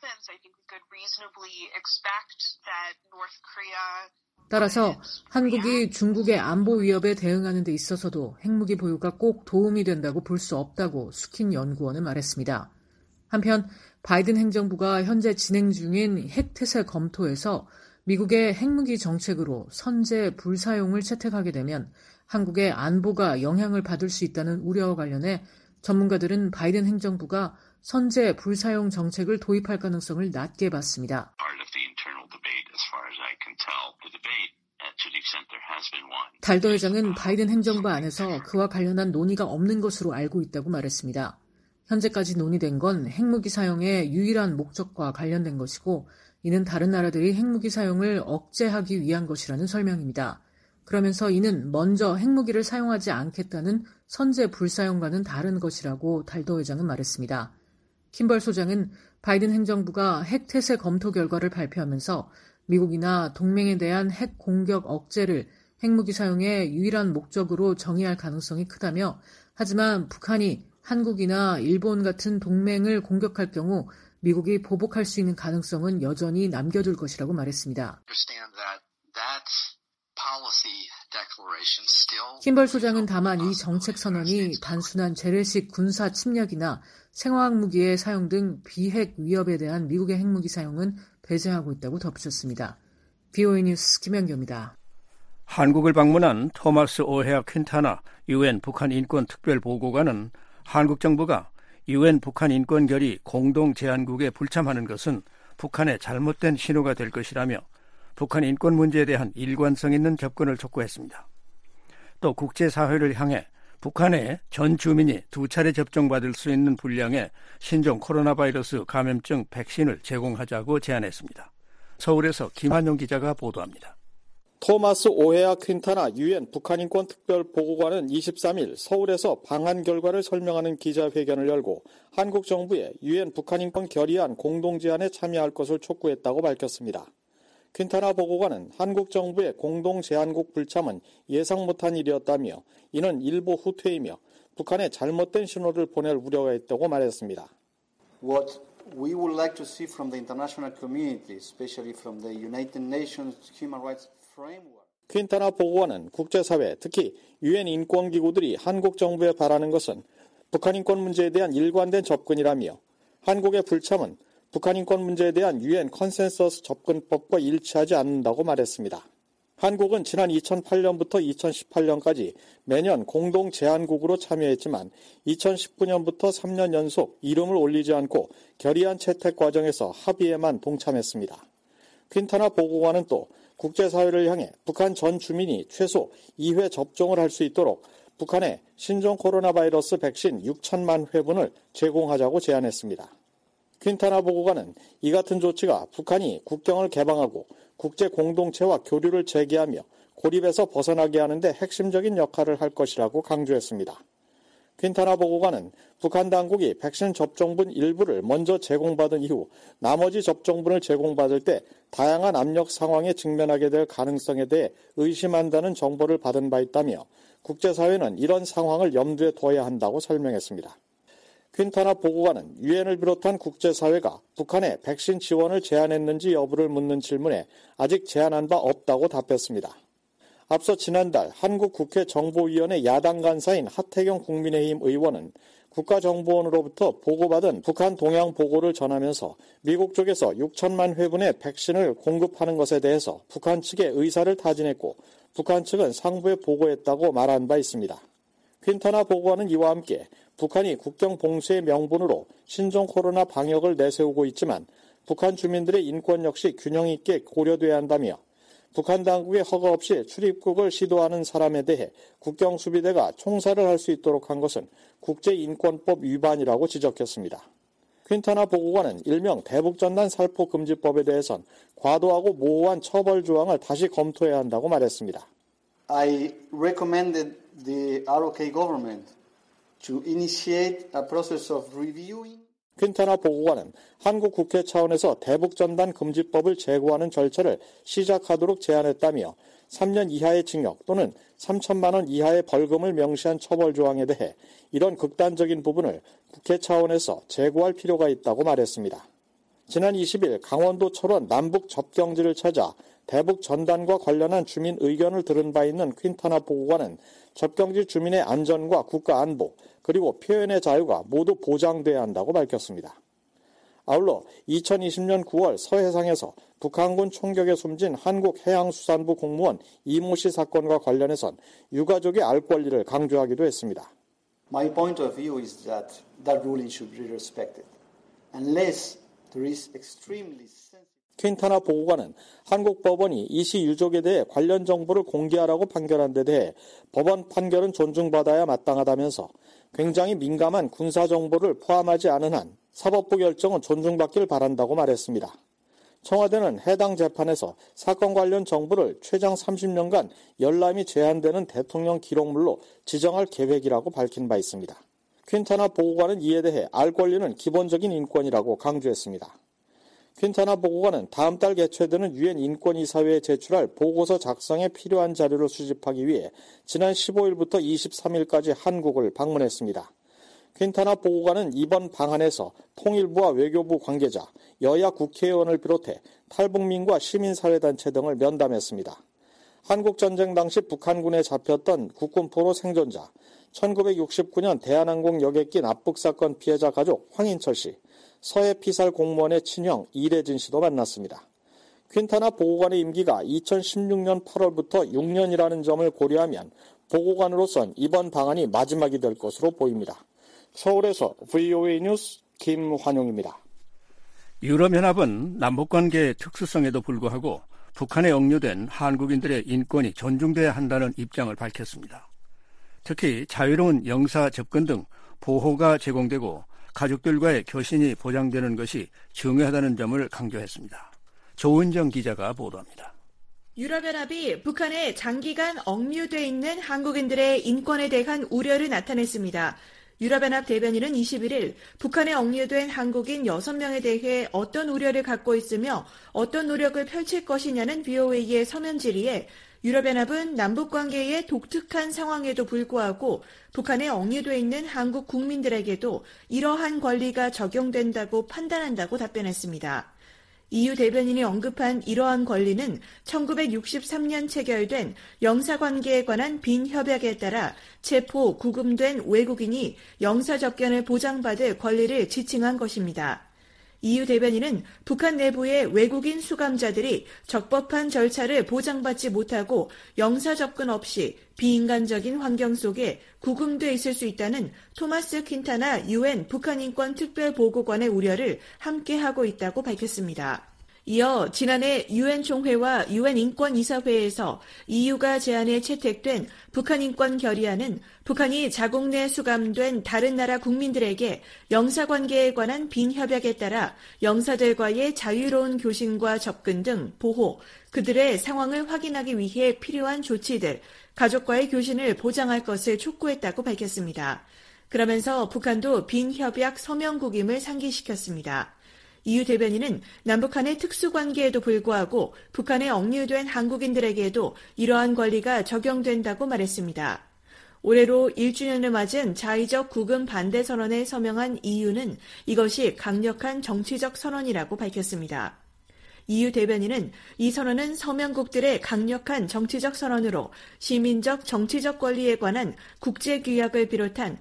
따라서 한국이 중국의 안보 위협에 대응하는 데 있어서도 핵무기 보유가 꼭 도움이 된다고 볼 수 없다고 스킨 연구원은 말했습니다. 한편 바이든 행정부가 현재 진행 중인 핵태세 검토에서 미국의 핵무기 정책으로 선제 불사용을 채택하게 되면 한국의 안보가 영향을 받을 수 있다는 우려와 관련해 전문가들은 바이든 행정부가 선제 불사용 정책을 도입할 가능성을 낮게 봤습니다. 달더 회장은 바이든 행정부 안에서 그와 관련한 논의가 없는 것으로 알고 있다고 말했습니다. 현재까지 논의된 건 핵무기 사용의 유일한 목적과 관련된 것이고 이는 다른 나라들이 핵무기 사용을 억제하기 위한 것이라는 설명입니다. 그러면서 이는 먼저 핵무기를 사용하지 않겠다는 선제 불사용과는 다른 것이라고 달더 회장은 말했습니다. 킴벌 소장은 바이든 행정부가 핵태세 검토 결과를 발표하면서 미국이나 동맹에 대한 핵 공격 억제를 핵무기 사용의 유일한 목적으로 정의할 가능성이 크다며 하지만 북한이 한국이나 일본 같은 동맹을 공격할 경우 미국이 보복할 수 있는 가능성은 여전히 남겨둘 것이라고 말했습니다. 킴벌 소장은 다만 이 정책 선언이 단순한 재래식 군사 침략이나 생화학 무기의 사용 등 비핵 위협에 대한 미국의 핵무기 사용은 배제하고 있다고 덧붙였습니다. VOA 뉴스 김현경입니다. 한국을 방문한 토마스 오헤아 퀸타나 UN 북한 인권 특별보고관은 한국 정부가 UN 북한 인권 결의 공동 제안국에 불참하는 것은 북한의 잘못된 신호가 될 것이라며 북한 인권 문제에 대한 일관성 있는 접근을 촉구했습니다. 또 국제사회를 향해 북한의 전 주민이 2차례 접종받을 수 있는 분량의 신종 코로나 바이러스 감염증 백신을 제공하자고 제안했습니다. 서울에서 김한용 기자가 보도합니다. 토마스 오헤아 퀸타나 UN 북한인권 특별보고관은 23일 서울에서 방한 결과를 설명하는 기자회견을 열고 한국 정부의 UN 북한인권 결의안 공동제안에 참여할 것을 촉구했다고 밝혔습니다. 퀸타나 보고관은 한국 정부의 공동제안국 불참은 예상 못한 일이었다며 이는 일보 후퇴이며 북한에 잘못된 신호를 보낼 우려가 있다고 말했습니다. What we would like to see from the international community, especially from the United Nations Human Rights Framework. 퀸타나 보고관은 국제사회, 특히 UN 인권기구들이 한국 정부에 바라는 것은 북한 인권 문제에 대한 일관된 접근이라며 한국의 불참은 북한 인권 문제에 대한 UN 컨센서스 접근법과 일치하지 않는다고 말했습니다. 한국은 지난 2008년부터 2018년까지 매년 공동 제안국으로 참여했지만 2019년부터 3년 연속 이름을 올리지 않고 결의안 채택 과정에서 합의에만 동참했습니다. 퀸타나 보고관은 또 국제사회를 향해 북한 전 주민이 최소 2회 접종을 할 수 있도록 북한에 신종 코로나 바이러스 백신 6천만 회분을 제공하자고 제안했습니다. 퀸타나 보고관은 이 같은 조치가 북한이 국경을 개방하고 국제 공동체와 교류를 재개하며 고립에서 벗어나게 하는데 핵심적인 역할을 할 것이라고 강조했습니다. 퀸타나 보고관은 북한 당국이 백신 접종분 일부를 먼저 제공받은 이후 나머지 접종분을 제공받을 때 다양한 압력 상황에 직면하게 될 가능성에 대해 의심한다는 정보를 받은 바 있다며 국제사회는 이런 상황을 염두에 둬야 한다고 설명했습니다. 퀸타나 보고관은 유엔을 비롯한 국제사회가 북한에 백신 지원을 제안했는지 여부를 묻는 질문에 아직 제안한 바 없다고 답했습니다. 앞서 지난달 한국 국회 정보위원회 야당 간사인 하태경 국민의힘 의원은 국가정보원으로부터 보고받은 북한 동향 보고를 전하면서 미국 쪽에서 6천만 회분의 백신을 공급하는 것에 대해서 북한 측의 의사를 타진했고 북한 측은 상부에 보고했다고 말한 바 있습니다. 퀸타나 보고관은 이와 함께 북한이 국경 봉쇄의 명분으로 신종 코로나 방역을 내세우고 있지만 북한 주민들의 인권 역시 균형 있게 고려돼야 한다며 북한 당국의 허가 없이 출입국을 시도하는 사람에 대해 국경수비대가 총살을 할 수 있도록 한 것은 국제인권법 위반이라고 지적했습니다. 퀸타나 보고관은 일명 대북전단 살포금지법에 대해선 과도하고 모호한 처벌 조항을 다시 검토해야 한다고 말했습니다. I recommended the ROK government to initiate a process of reviewing. 퀸타나 보고관은 한국 국회 차원에서 대북전단 금지법을 제고하는 절차를 시작하도록 제안했다며 3년 이하의 징역 또는 3천만 원 이하의 벌금을 명시한 처벌 조항에 대해 이런 극단적인 부분을 국회 차원에서 제고할 필요가 있다고 말했습니다. 지난 20일 강원도 철원 남북 접경지를 찾아 대북 전단과 관련한 주민 의견을 들은 바 있는 퀸타나 보고관은 접경지 주민의 안전과 국가 안보 그리고 표현의 자유가 모두 보장돼야 한다고 밝혔습니다. 아울러 2020년 9월 서해상에서 북한군 총격에 숨진 한국해양수산부 공무원 이모 씨 사건과 관련해선 유가족의 알 권리를 강조하기도 했습니다. My point of view is that ruling should be respected unless there is extremely sensitive. 퀸타나 보고관은 한국 법원이 이씨 유족에 대해 관련 정보를 공개하라고 판결한 데 대해 법원 판결은 존중받아야 마땅하다면서 굉장히 민감한 군사정보를 포함하지 않은 한 사법부 결정은 존중받길 바란다고 말했습니다. 청와대는 해당 재판에서 사건 관련 정보를 최장 30년간 열람이 제한되는 대통령 기록물로 지정할 계획이라고 밝힌 바 있습니다. 퀸타나 보고관은 이에 대해 알 권리는 기본적인 인권이라고 강조했습니다. 퀸타나 보고관은 다음 달 개최되는 유엔 인권이사회에 제출할 보고서 작성에 필요한 자료를 수집하기 위해 지난 15일부터 23일까지 한국을 방문했습니다. 퀸타나 보고관은 이번 방한에서 통일부와 외교부 관계자, 여야 국회의원을 비롯해 탈북민과 시민사회단체 등을 면담했습니다. 한국전쟁 당시 북한군에 잡혔던 국군포로 생존자, 1969년 대한항공 여객기 납북사건 피해자 가족 황인철 씨, 서해 피살 공무원의 친형 이래진 씨도 만났습니다. 퀸타나 보고관의 임기가 2016년 8월부터 6년이라는 점을 고려하면 보고관으로선 이번 방안이 마지막이 될 것으로 보입니다. 서울에서 VOA 뉴스 김환용입니다. 유럽연합은 남북관계의 특수성에도 불구하고 북한에 억류된 한국인들의 인권이 존중돼야 한다는 입장을 밝혔습니다. 특히 자유로운 영사 접근 등 보호가 제공되고 가족들과의 교신이 보장되는 것이 중요하다는 점을 강조했습니다. 조은정 기자가 보도합니다. 유럽연합이 북한에 장기간 억류돼 있는 한국인들의 인권에 대한 우려를 나타냈습니다. 유럽연합 대변인은 21일 북한에 억류된 한국인 6명에 대해 어떤 우려를 갖고 있으며 어떤 노력을 펼칠 것이냐는 VOA의 서면 질의에 유럽연합은 남북관계의 독특한 상황에도 불구하고 북한에 억류돼 있는 한국 국민들에게도 이러한 권리가 적용된다고 판단한다고 답변했습니다. EU 대변인이 언급한 이러한 권리는 1963년 체결된 영사관계에 관한 빈협약에 따라 체포, 구금된 외국인이 영사접견을 보장받을 권리를 지칭한 것입니다. EU 대변인은 북한 내부의 외국인 수감자들이 적법한 절차를 보장받지 못하고 영사접근 없이 비인간적인 환경 속에 구금돼 있을 수 있다는 토마스 퀸타나 UN 북한인권 특별보고관의 우려를 함께하고 있다고 밝혔습니다. 이어 지난해 UN 총회와 UN 인권이사회에서 EU가 제안해 채택된 북한 인권 결의안은 북한이 자국 내 수감된 다른 나라 국민들에게 영사관계에 관한 빈협약에 따라 영사들과의 자유로운 교신과 접근 등 보호, 그들의 상황을 확인하기 위해 필요한 조치들, 가족과의 교신을 보장할 것을 촉구했다고 밝혔습니다. 그러면서 북한도 빈협약 서명국임을 상기시켰습니다. EU 대변인은 남북한의 특수관계에도 불구하고 북한에 억류된 한국인들에게도 이러한 권리가 적용된다고 말했습니다. 올해로 1주년을 맞은 자의적 구금 반대 선언에 서명한 EU는 이것이 강력한 정치적 선언이라고 밝혔습니다. EU 대변인은 이 선언은 서명국들의 강력한 정치적 선언으로 시민적 정치적 권리에 관한 국제규약을 비롯한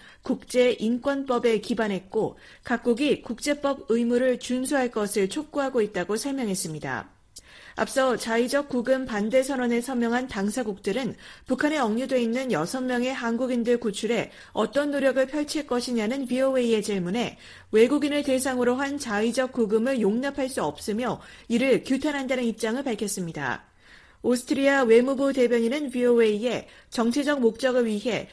국제인권법에 기반했고 각국이 국제법 의무를 준수할 것을 촉구하고 있다고 설명했습니다. 앞서 자의적 구금 반대 선언에 서명한 당사국들은 북한에 억류돼 있는 6명의 한국인들 구출에 어떤 노력을 펼칠 것이냐는 VOA의 질문에 외국인을 대상으로 한 자의적 구금을 용납할 수 없으며 이를 규탄한다는 입장을 밝혔습니다. 오스트리아 외무부 대변인은 VOA에 정치적 목적을 위해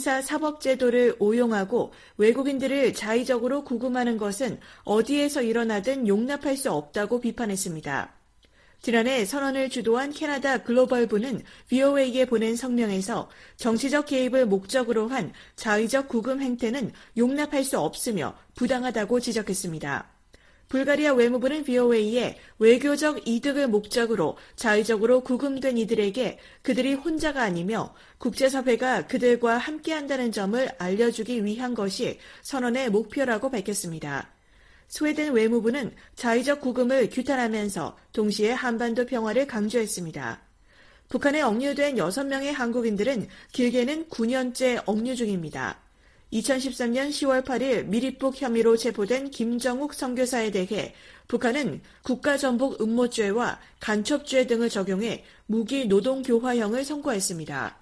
형사사법제도를 오용하고 외국인들을 자의적으로 구금하는 것은 어디에서 일어나든 용납할 수 없다고 비판했습니다. 지난해 선언을 주도한 캐나다 글로벌부는 VOA에 보낸 성명에서 정치적 개입을 목적으로 한 자의적 구금 행태는 용납할 수 없으며 부당하다고 지적했습니다. 불가리아 외무부는 VOA에 외교적 이득을 목적으로 자의적으로 구금된 이들에게 그들이 혼자가 아니며 국제사회가 그들과 함께한다는 점을 알려주기 위한 것이 선언의 목표라고 밝혔습니다. 스웨덴 외무부는 자의적 구금을 규탄하면서 동시에 한반도 평화를 강조했습니다. 북한에 억류된 6명의 한국인들은 길게는 9년째 억류 중입니다. 2013년 10월 8일 미립북 혐의로 체포된 김정욱 선교사에 대해 북한은 국가전복 음모죄와 간첩죄 등을 적용해 무기 노동교화형을 선고했습니다.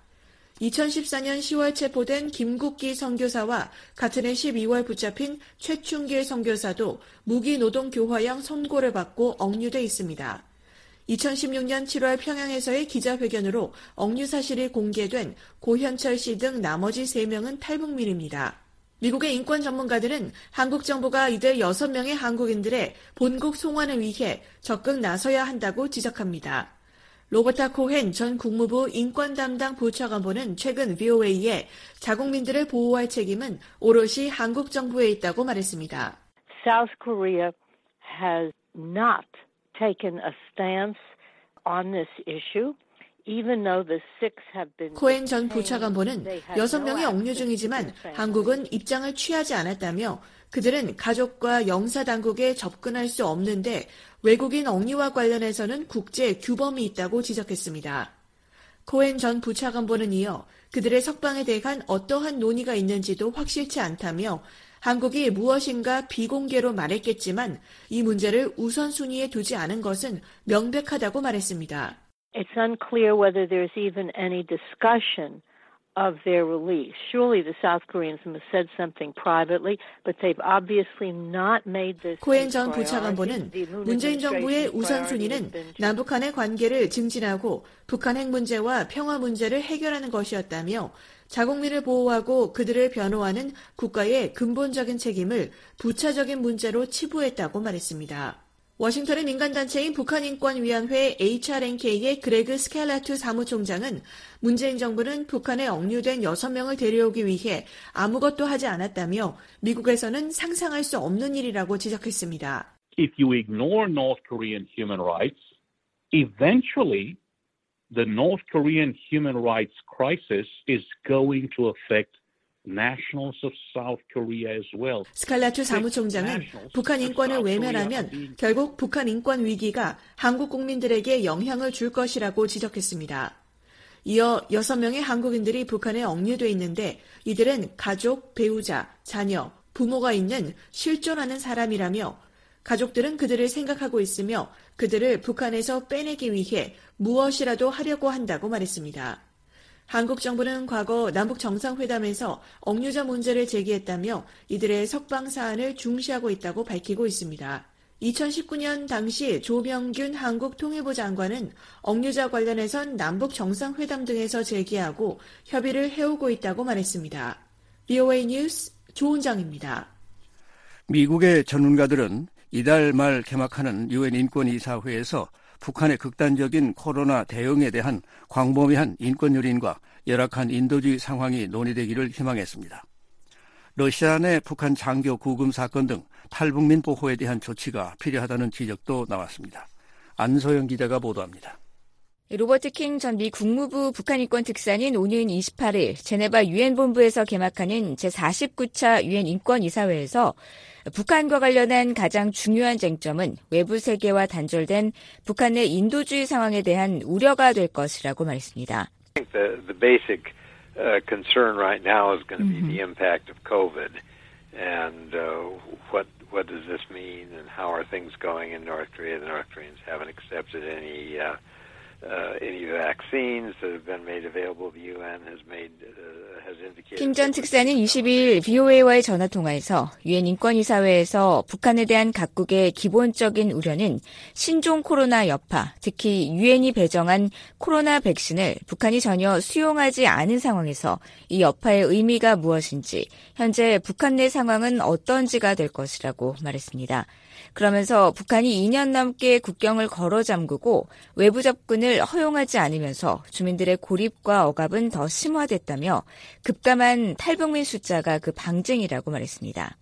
2014년 10월 체포된 김국기 선교사와 같은 해 12월 붙잡힌 최충길 선교사도 무기노동교화형 선고를 받고 억류돼 있습니다. 2016년 7월 평양에서의 기자회견으로 억류 사실이 공개된 고현철 씨 등 나머지 3명은 탈북민입니다. 미국의 인권 전문가들은 한국 정부가 이들 6명의 한국인들의 본국 송환을 위해 적극 나서야 한다고 지적합니다. 로버타 코헨 전 국무부 인권 담당 부차관보는 최근 VOA에 자국민들을 보호할 책임은 오롯이 한국 정부에 있다고 말했습니다. South Korea has not taken a stance on this issue. 코엔 전 부차관보는 6명이 억류 중이지만 한국은 입장을 취하지 않았다며 그들은 가족과 영사당국에 접근할 수 없는데 외국인 억류와 관련해서는 국제 규범이 있다고 지적했습니다. 코엔 전 부차관보는 이어 그들의 석방에 대한 어떠한 논의가 있는지도 확실치 않다며 한국이 무엇인가 비공개로 말했겠지만 이 문제를 우선순위에 두지 않은 것은 명백하다고 말했습니다. It's unclear whether there's even any discussion of their release. Surely the South Koreans must have said something privately, but they've obviously not made this. 코엔 전 부차관보는 문재인 정부의 우선순위는 남북한의 관계를 증진하고 북한 핵 문제와 평화 문제를 해결하는 것이었다며 자국민을 보호하고 그들을 변호하는 국가의 근본적인 책임을 부차적인 문제로 치부했다고 말했습니다. 워싱턴의 민간단체인 북한인권위원회 HRNK의 그레그 스칼라투 사무총장은 문재인 정부는 북한에 억류된 6명을 데려오기 위해 아무것도 하지 않았다며 미국에서는 상상할 수 없는 일이라고 지적했습니다. If you ignore North Korean human rights, eventually the North Korean human rights crisis is going to affect nationals of South Korea as well. 스칼라투 사무총장은 북한 인권을 외면하면 결국 북한 인권 위기가 한국 국민들에게 영향을 줄 것이라고 지적했습니다. 이어 6명의 한국인들이 북한에 억류돼 있는데 이들은 가족, 배우자, 자녀, 부모가 있는 실존하는 사람이라며 가족들은 그들을 생각하고 있으며 그들을 북한에서 빼내기 위해 무엇이라도 하려고 한다고 말했습니다. 한국 정부는 과거 남북 정상회담에서 억류자 문제를 제기했다며 이들의 석방 사안을 중시하고 있다고 밝히고 있습니다. 2019년 당시 조병균 한국 통일부 장관은 억류자 관련해선 남북 정상회담 등에서 제기하고 협의를 해오고 있다고 말했습니다. VOA 뉴스 조은정입니다. 미국의 전문가들은 이달 말 개막하는 유엔 인권이사회에서 북한의 극단적인 코로나 대응에 대한 광범위한 인권 유린과 열악한 인도주의 상황이 논의되기를 희망했습니다. 러시아 내 북한 장교 구금 사건 등 탈북민 보호에 대한 조치가 필요하다는 지적도 나왔습니다. 안소영 기자가 보도합니다. 로버트 킹 전 미 국무부 북한인권 특사는 오는 28일 제네바 유엔본부에서 개막하는 제49차 유엔 인권이사회에서 북한과 관련한 가장 중요한 쟁점은 외부 세계와 단절된 북한 내 인도주의 상황에 대한 우려가 될 것이라고 말했습니다. I think the basic concern right now is going to be the impact of COVID and what does this mean and how are things going in North Korea? The North Koreans haven't accepted any vaccines that have been made available. The UN has indicated. 킹 전 특사는 22일 VOA와의 전화통화에서 유엔 인권이사회에서 북한에 대한 각국의 기본적인 우려는 신종 코로나 여파, 특히 유엔이 배정한 코로나 백신을 북한이 전혀 수용하지 않은 상황에서 이 여파의 의미가 무엇인지, 현재 북한 내 상황은 어떤지가 될 것이라고 말했습니다. 그러면서 북한이 2년 넘게 국경을 걸어 잠그고 외부 접근을 허용하지 않으면서 주민들의 고립과 억압은 더 심화됐다며 급감한 탈북민 숫자가 그 방증이라고 말했습니다.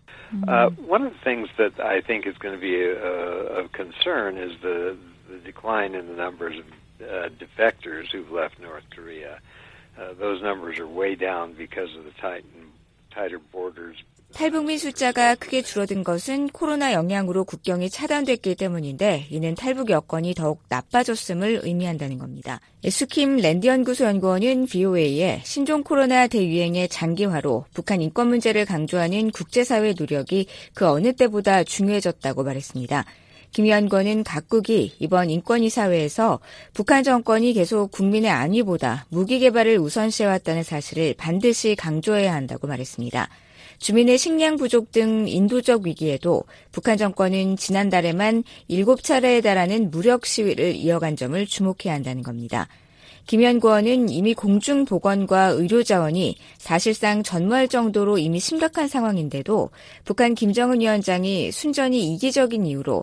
One of the things that I think is going to be of concern is the decline in the numbers of defectors who've left North Korea. Those numbers are way down because of the tighter borders. 탈북민 숫자가 크게 줄어든 것은 코로나 영향으로 국경이 차단됐기 때문인데 이는 탈북 여건이 더욱 나빠졌음을 의미한다는 겁니다. 수킴 랜드연구소 연구원은 VOA에 신종 코로나 대유행의 장기화로 북한 인권 문제를 강조하는 국제사회 노력이 그 어느 때보다 중요해졌다고 말했습니다. 김 연구원은 각국이 이번 인권이사회에서 북한 정권이 계속 국민의 안위보다 무기 개발을 우선시해왔다는 사실을 반드시 강조해야 한다고 말했습니다. 주민의 식량 부족 등 인도적 위기에도 북한 정권은 지난달에만 7차례에 달하는 무력 시위를 이어간 점을 주목해야 한다는 겁니다. 김 연구원은 이미 공중보건과 의료자원이 사실상 전무할 정도로 이미 심각한 상황인데도 북한 김정은 위원장이 순전히 이기적인 이유로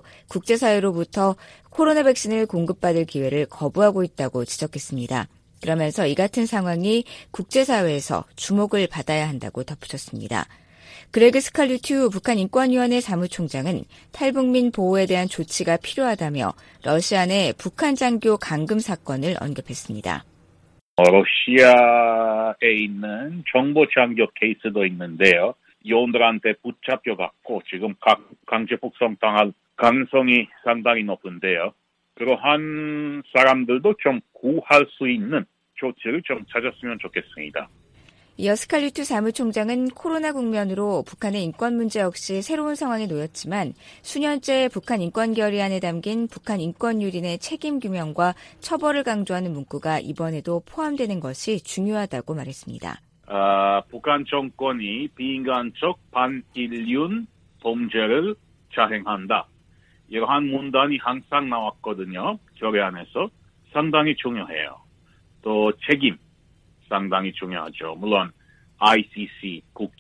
국제사회로부터 코로나 백신을 공급받을 기회를 거부하고 있다고 지적했습니다. 그러면서 이 같은 상황이 국제사회에서 주목을 받아야 한다고 덧붙였습니다. 그레그 스칼루튜 북한인권위원회 사무총장은 탈북민 보호에 대한 조치가 필요하다며 러시아 내 북한 장교 감금 사건을 언급했습니다. 러시아에 있는 정보 장교 케이스도 있는데요. 요원들한테 붙잡혀갖고 지금 강제 북송당할 가능성이 상당히 높은데요. 그러한 사람들도 좀 구할 수 있는 조치를 좀 찾았으면 좋겠습니다. 이어 스칼리투 사무총장은 코로나 국면으로 북한의 인권 문제 역시 새로운 상황에 놓였지만 수년째 북한 인권 결의안에 담긴 북한 인권 유린의 책임 규명과 처벌을 강조하는 문구가 이번에도 포함되는 것이 중요하다고 말했습니다. 북한 정권이 비인간적 반인륜 범죄를 자행한다. 이러한 문단이 항상 나왔거든요. 결의안에서 상당히 중요해요. 또 책임 상당히 중요하죠. 물론 ICC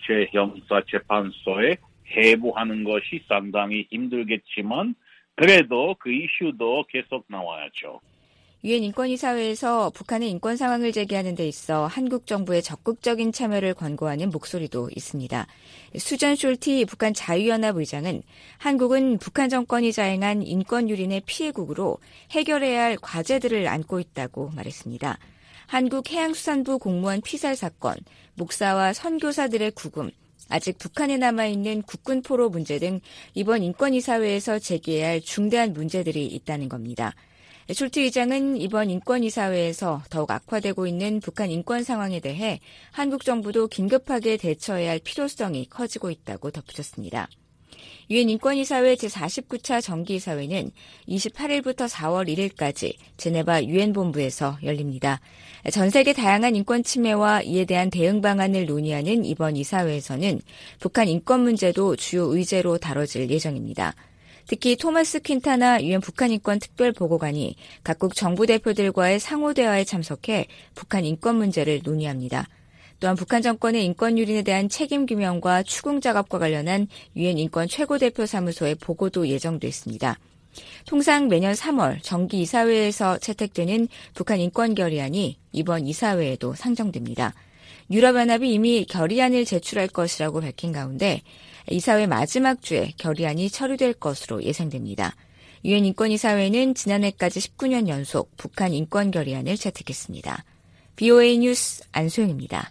국제형사재판소에 해부하는 것이 상당히 힘들겠지만 그래도 그 이슈도 계속 나와야죠. 유엔 인권이사회에서 북한의 인권 상황을 제기하는 데 있어 한국 정부의 적극적인 참여를 권고하는 목소리도 있습니다. 수전 숄티 북한 자유연합 의장은 한국은 북한 정권이 자행한 인권 유린의 피해국으로 해결해야 할 과제들을 안고 있다고 말했습니다. 한국 해양수산부 공무원 피살 사건, 목사와 선교사들의 구금, 아직 북한에 남아있는 국군 포로 문제 등 이번 인권이사회에서 제기해야 할 중대한 문제들이 있다는 겁니다. 숄티 의장은 이번 인권이사회에서 더욱 악화되고 있는 북한 인권 상황에 대해 한국 정부도 긴급하게 대처해야 할 필요성이 커지고 있다고 덧붙였습니다. 유엔 인권이사회 제49차 정기이사회는 28일부터 4월 1일까지 제네바 유엔 본부에서 열립니다. 전 세계 다양한 인권 침해와 이에 대한 대응 방안을 논의하는 이번 이사회에서는 북한 인권 문제도 주요 의제로 다뤄질 예정입니다. 특히 토마스 퀸타나 유엔 북한 인권 특별 보고관이 각국 정부 대표들과의 상호 대화에 참석해 북한 인권 문제를 논의합니다. 또한 북한 정권의 인권 유린에 대한 책임 규명과 추궁 작업과 관련한 유엔 인권 최고대표 사무소의 보고도 예정돼 있습니다. 통상 매년 3월 정기 이사회에서 채택되는 북한 인권 결의안이 이번 이사회에도 상정됩니다. 유럽연합이 이미 결의안을 제출할 것이라고 밝힌 가운데 이사회 마지막 주에 결의안이 처리될 것으로 예상됩니다. 유엔 인권이사회는 지난해까지 19년 연속 북한 인권 결의안을 채택했습니다. BOA 뉴스 안소영입니다.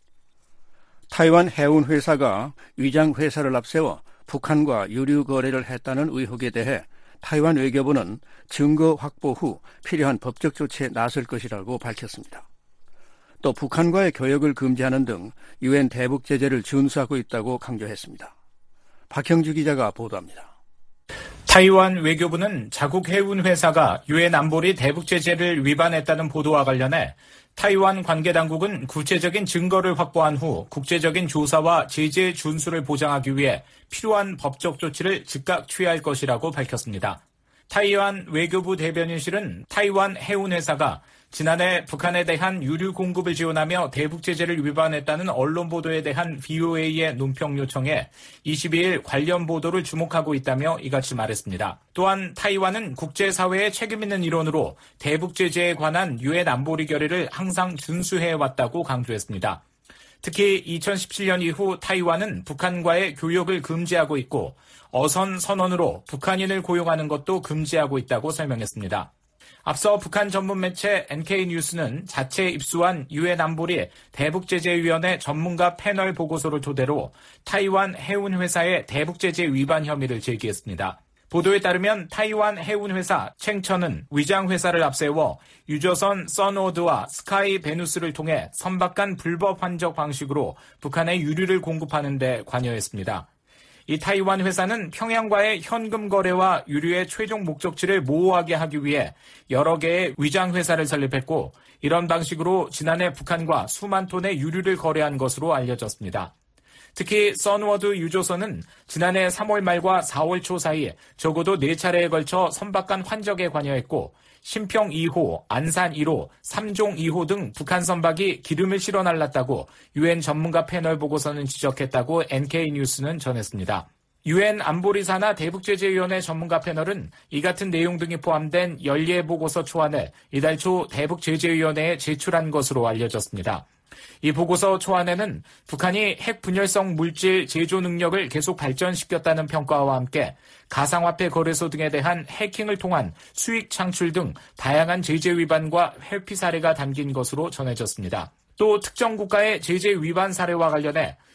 타이완 해운 회사가 위장 회사를 앞세워 북한과 유류 거래를 했다는 의혹에 대해 타이완 외교부는 증거 확보 후 필요한 법적 조치에 나설 것이라고 밝혔습니다. 또 북한과의 교역을 금지하는 등 유엔 대북 제재를 준수하고 있다고 강조했습니다. 박형주 기자가 보도합니다. 타이완 외교부는 자국 해운 회사가 유엔 안보리 대북 제재를 위반했다는 보도와 관련해 타이완 관계당국은 구체적인 증거를 확보한 후 국제적인 조사와 제재 준수를 보장하기 위해 필요한 법적 조치를 즉각 취할 것이라고 밝혔습니다. 타이완 외교부 대변인실은 타이완 해운 회사가 지난해 북한에 대한 유류 공급을 지원하며 대북 제재를 위반했다는 언론 보도에 대한 BOA의 논평 요청에 22일 관련 보도를 주목하고 있다며 이같이 말했습니다. 또한 타이완은 국제사회의 책임 있는 일원으로 대북 제재에 관한 유엔 안보리 결의를 항상 준수해왔다고 강조했습니다. 특히 2017년 이후 타이완은 북한과의 교역을 금지하고 있고 어선 선언으로 북한인을 고용하는 것도 금지하고 있다고 설명했습니다. 앞서 북한 전문 매체 NK뉴스는 자체 입수한 유엔 안보리 대북제재위원회 전문가 패널 보고서를 토대로 타이완 해운 회사의 대북제재 위반 혐의를 제기했습니다. 보도에 따르면 타이완 해운 회사 챙천은 위장 회사를 앞세워 유조선 선워드와 스카이 베누스를 통해 선박간 불법 환적 방식으로 북한에 유류를 공급하는 데 관여했습니다. 이 타이완 회사는 평양과의 현금 거래와 유류의 최종 목적지를 모호하게 하기 위해 여러 개의 위장 회사를 설립했고 이런 방식으로 지난해 북한과 수만 톤의 유류를 거래한 것으로 알려졌습니다. 특히 선워드 유조선은 지난해 3월 말과 4월 초 사이 적어도 4차례에 걸쳐 선박간 환적에 관여했고 신평 2호, 안산 1호, 3종 2호 등 북한 선박이 기름을 실어 날랐다고 유엔 전문가 패널 보고서는 지적했다고 NK뉴스는 전했습니다. 유엔 안보리산하 대북제재위원회 전문가 패널은 이 같은 내용 등이 포함된 연례보고서 초안을 이달 초 대북제재위원회에 제출한 것으로 알려졌습니다. 이 보고서 초안에는 북한이 핵 분열성 물질 제조 능력을 계속 발전시켰다는 평가와 함께 가상화폐 거래소 등에 대한 해킹을 통한 수익 창출 등 다양한 제재 위반과 회피 사례가 담긴 것으로 전해졌습니다. 또 특정 국가의 제재 위반 사례와 관련해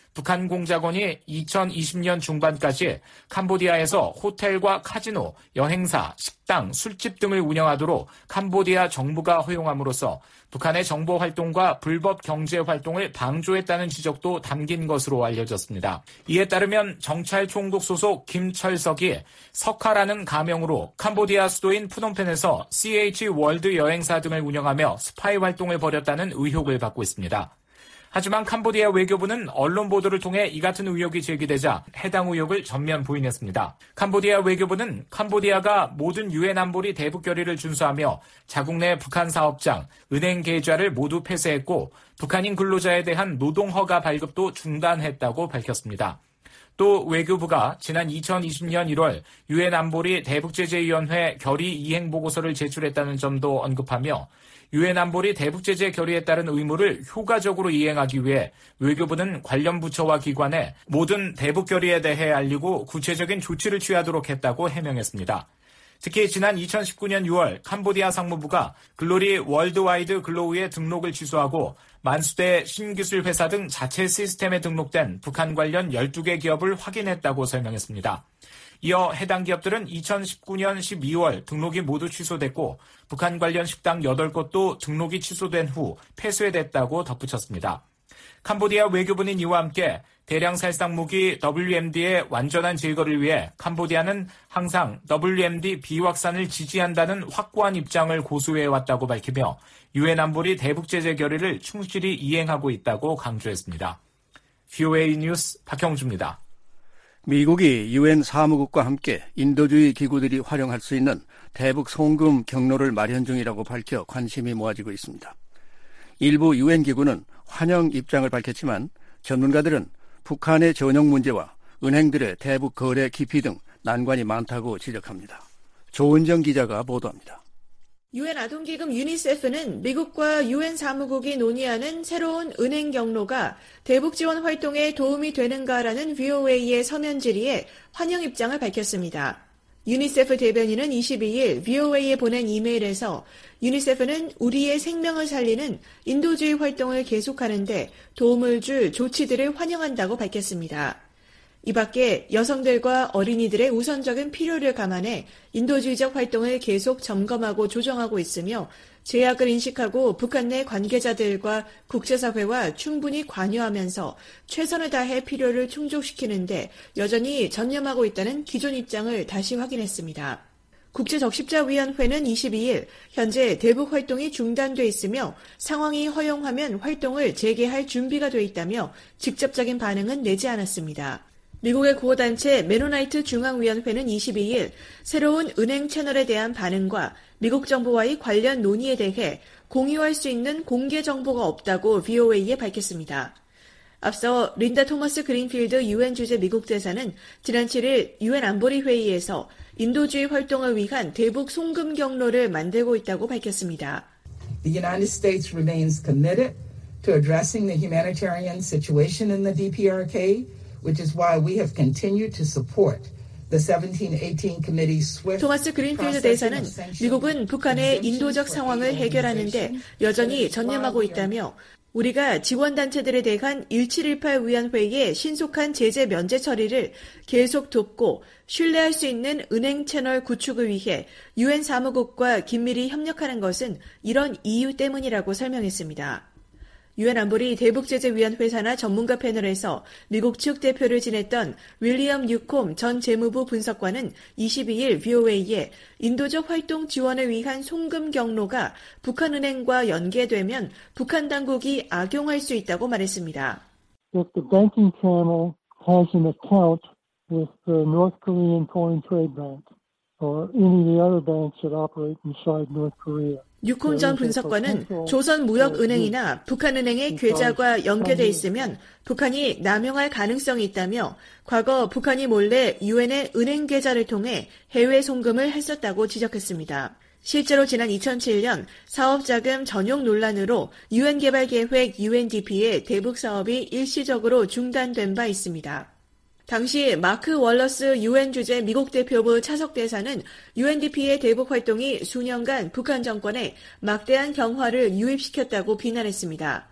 북한 공작원이 2020년 중반까지 캄보디아에서 호텔과 카지노, 여행사, 식당, 술집 등을 운영하도록 캄보디아 정부가 허용함으로써 북한의 정보 활동과 불법 경제 활동을 방조했다는 지적도 담긴 것으로 알려졌습니다. 이에 따르면 정찰 총국 소속 김철석이 석하라는 가명으로 캄보디아 수도인 푸놈펜에서 CH 월드 여행사 등을 운영하며 스파이 활동을 벌였다는 의혹을 받고 있습니다. 하지만 캄보디아 외교부는 언론 보도를 통해 이 같은 의혹이 제기되자 해당 의혹을 전면 부인했습니다. 캄보디아 외교부는 캄보디아가 모든 유엔 안보리 대북 결의를 준수하며 자국 내 북한 사업장, 은행 계좌를 모두 폐쇄했고 북한인 근로자에 대한 노동 허가 발급도 중단했다고 밝혔습니다. 또 외교부가 지난 2020년 1월 유엔 안보리 대북제재위원회 결의 이행 보고서를 제출했다는 점도 언급하며 유엔 안보리 대북제재 결의에 따른 의무를 효과적으로 이행하기 위해 외교부는 관련 부처와 기관에 모든 대북 결의에 대해 알리고 구체적인 조치를 취하도록 했다고 해명했습니다. 특히 지난 2019년 6월 캄보디아 상무부가 글로리 월드와이드 글로우의 등록을 취소하고 만수대 신기술 회사 등 자체 시스템에 등록된 북한 관련 12개 기업을 확인했다고 설명했습니다. 이어 해당 기업들은 2019년 12월 등록이 모두 취소됐고 북한 관련 식당 8곳도 등록이 취소된 후 폐쇄됐다고 덧붙였습니다. 캄보디아 외교부는 이와 함께 대량 살상 무기 WMD의 완전한 제거를 위해 캄보디아는 항상 WMD 비확산을 지지한다는 확고한 입장을 고수해왔다고 밝히며 유엔 안보리 대북제재 결의를 충실히 이행하고 있다고 강조했습니다. VOA 뉴스 박형주입니다. 미국이 유엔 사무국과 함께 인도주의 기구들이 활용할 수 있는 대북 송금 경로를 마련 중이라고 밝혀 관심이 모아지고 있습니다. 일부 유엔 기구는 환영 입장을 밝혔지만 전문가들은 북한의 전용 문제와 은행들의 대북 거래 기피 등 난관이 많다고 지적합니다. 조은정 기자가 보도합니다. 유엔 아동기금 유니세프는 미국과 유엔 사무국이 논의하는 새로운 은행 경로가 대북 지원 활동에 도움이 되는가라는 VOA의 서면 질의에 환영 입장을 밝혔습니다. 유니세프 대변인은 22일 VOA에 보낸 이메일에서 유니세프는 우리의 생명을 살리는 인도주의 활동을 계속하는데 도움을 줄 조치들을 환영한다고 밝혔습니다. 이 밖에 여성들과 어린이들의 우선적인 필요를 감안해 인도주의적 활동을 계속 점검하고 조정하고 있으며 제약을 인식하고 북한 내 관계자들과 국제사회와 충분히 관여하면서 최선을 다해 필요를 충족시키는데 여전히 전념하고 있다는 기존 입장을 다시 확인했습니다. 국제적십자위원회는 22일 현재 대북 활동이 중단돼 있으며 상황이 허용하면 활동을 재개할 준비가 돼 있다며 직접적인 반응은 내지 않았습니다. 미국의 구호단체 메노나이트 중앙위원회는 22일 새로운 은행 채널에 대한 반응과 미국 정부와의 관련 논의에 대해 공유할 수 있는 공개 정보가 없다고 VOA에 밝혔습니다. 앞서 린다 토머스 그린필드 유엔 주재 미국 대사는 지난 7일 유엔 안보리 회의에서 인도주의 활동을 위한 대북 송금 경로를 만들고 있다고 밝혔습니다. The United States remains committed to addressing the humanitarian situation in the DPRK. Which is why we have continued to support the 1718 Committee's swift 토마스 그린필드 대사는 미국은 북한의 인도적 상황을 해결하는데 여전히 전념하고 있다며 우리가 지원단체들에 대한 1718 위원회의 신속한 제재 면제 처리를 계속 돕고 신뢰할 수 있는 은행 채널 구축을 위해 유엔 사무국과 긴밀히 협력하는 것은 이런 이유 때문이라고 설명했습니다. 유엔 안보리 대북제재위원회 산하 전문가 패널에서 미국 측 대표를 지냈던 윌리엄 뉴콤 전 재무부 분석관은 22일 VOA에 인도적 활동 지원을 위한 송금 경로가 북한은행과 연계되면 북한 당국이 악용할 수 있다고 말했습니다. If the banking channel has an account with the North Korean Foreign Trade Bank or any of the other banks that operate inside North Korea. 뉴콤 전 분석관은 조선무역은행이나 북한은행의 계좌가 연계돼 있으면 북한이 남용할 가능성이 있다며 과거 북한이 몰래 유엔의 은행 계좌를 통해 해외 송금을 했었다고 지적했습니다. 실제로 지난 2007년 사업자금 전용 논란으로 유엔개발계획 UNDP의 대북 사업이 일시적으로 중단된 바 있습니다. 당시 마크 월러스 유엔 주재 미국 대표부 차석 대사는 UNDP의 대북 활동이 수년간 북한 정권에 막대한 경화를 유입시켰다고 비난했습니다.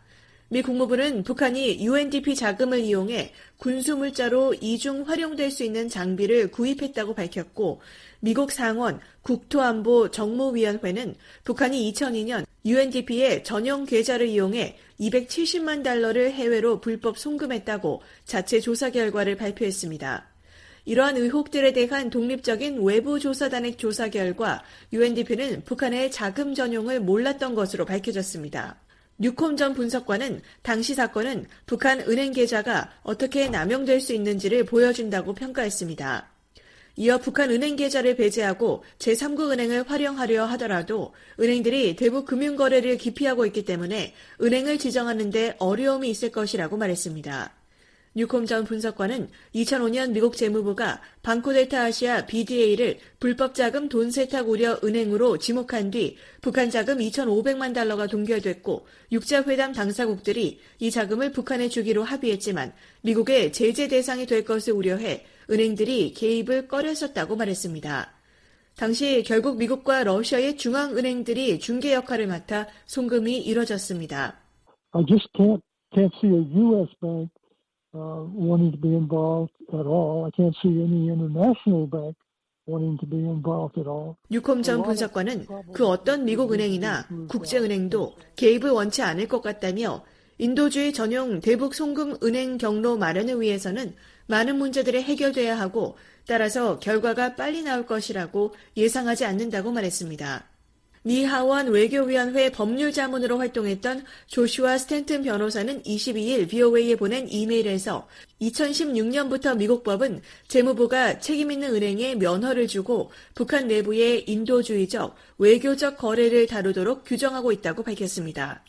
미 국무부는 북한이 UNDP 자금을 이용해 군수물자로 이중 활용될 수 있는 장비를 구입했다고 밝혔고 미국 상원 국토안보 정무위원회는 북한이 2002년 UNDP의 전용 계좌를 이용해 270만 달러를 해외로 불법 송금했다고 자체 조사 결과를 발표했습니다. 이러한 의혹들에 대한 독립적인 외부 조사단의 조사 결과 UNDP는 북한의 자금 전용을 몰랐던 것으로 밝혀졌습니다. 뉴콤 전 분석관은 당시 사건은 북한 은행 계좌가 어떻게 남용될 수 있는지를 보여준다고 평가했습니다. 이어 북한 은행 계좌를 배제하고 제3국 은행을 활용하려 하더라도 은행들이 대북 금융거래를 기피하고 있기 때문에 은행을 지정하는 데 어려움이 있을 것이라고 말했습니다. 뉴콤 전 분석관은 2005년 미국 재무부가 방코델타 아시아 BDA를 불법 자금 돈 세탁 우려 은행으로 지목한 뒤 북한 자금 2,500만 달러가 동결됐고 육자회담 당사국들이 이 자금을 북한에 주기로 합의했지만 미국의 제재 대상이 될 것을 우려해 은행들이 개입을 꺼렸었다고 말했습니다. 당시 결국 미국과 러시아의 중앙은행들이 중개 역할을 맡아 송금이 이뤄졌습니다. I just can't see a U.S. bank wanting to be involved at all. I can't see any international bank wanting to be involved at all. 뉴콤 전 분석관은 그 어떤 미국 은행이나 국제은행도 개입을 원치 않을 것 같다며 인도주의 전용 대북 송금 은행 경로 마련을 위해서는 많은 문제들이 해결돼야 하고 따라서 결과가 빨리 나올 것이라고 예상하지 않는다고 말했습니다. 미 하원 외교위원회 법률자문으로 활동했던 조슈아 스탠튼 변호사는 22일 VOA에 보낸 이메일에서 2016년부터 미국 법은 재무부가 책임있는 은행에 면허를 주고 북한 내부의 인도주의적, 외교적 거래를 다루도록 규정하고 있다고 밝혔습니다.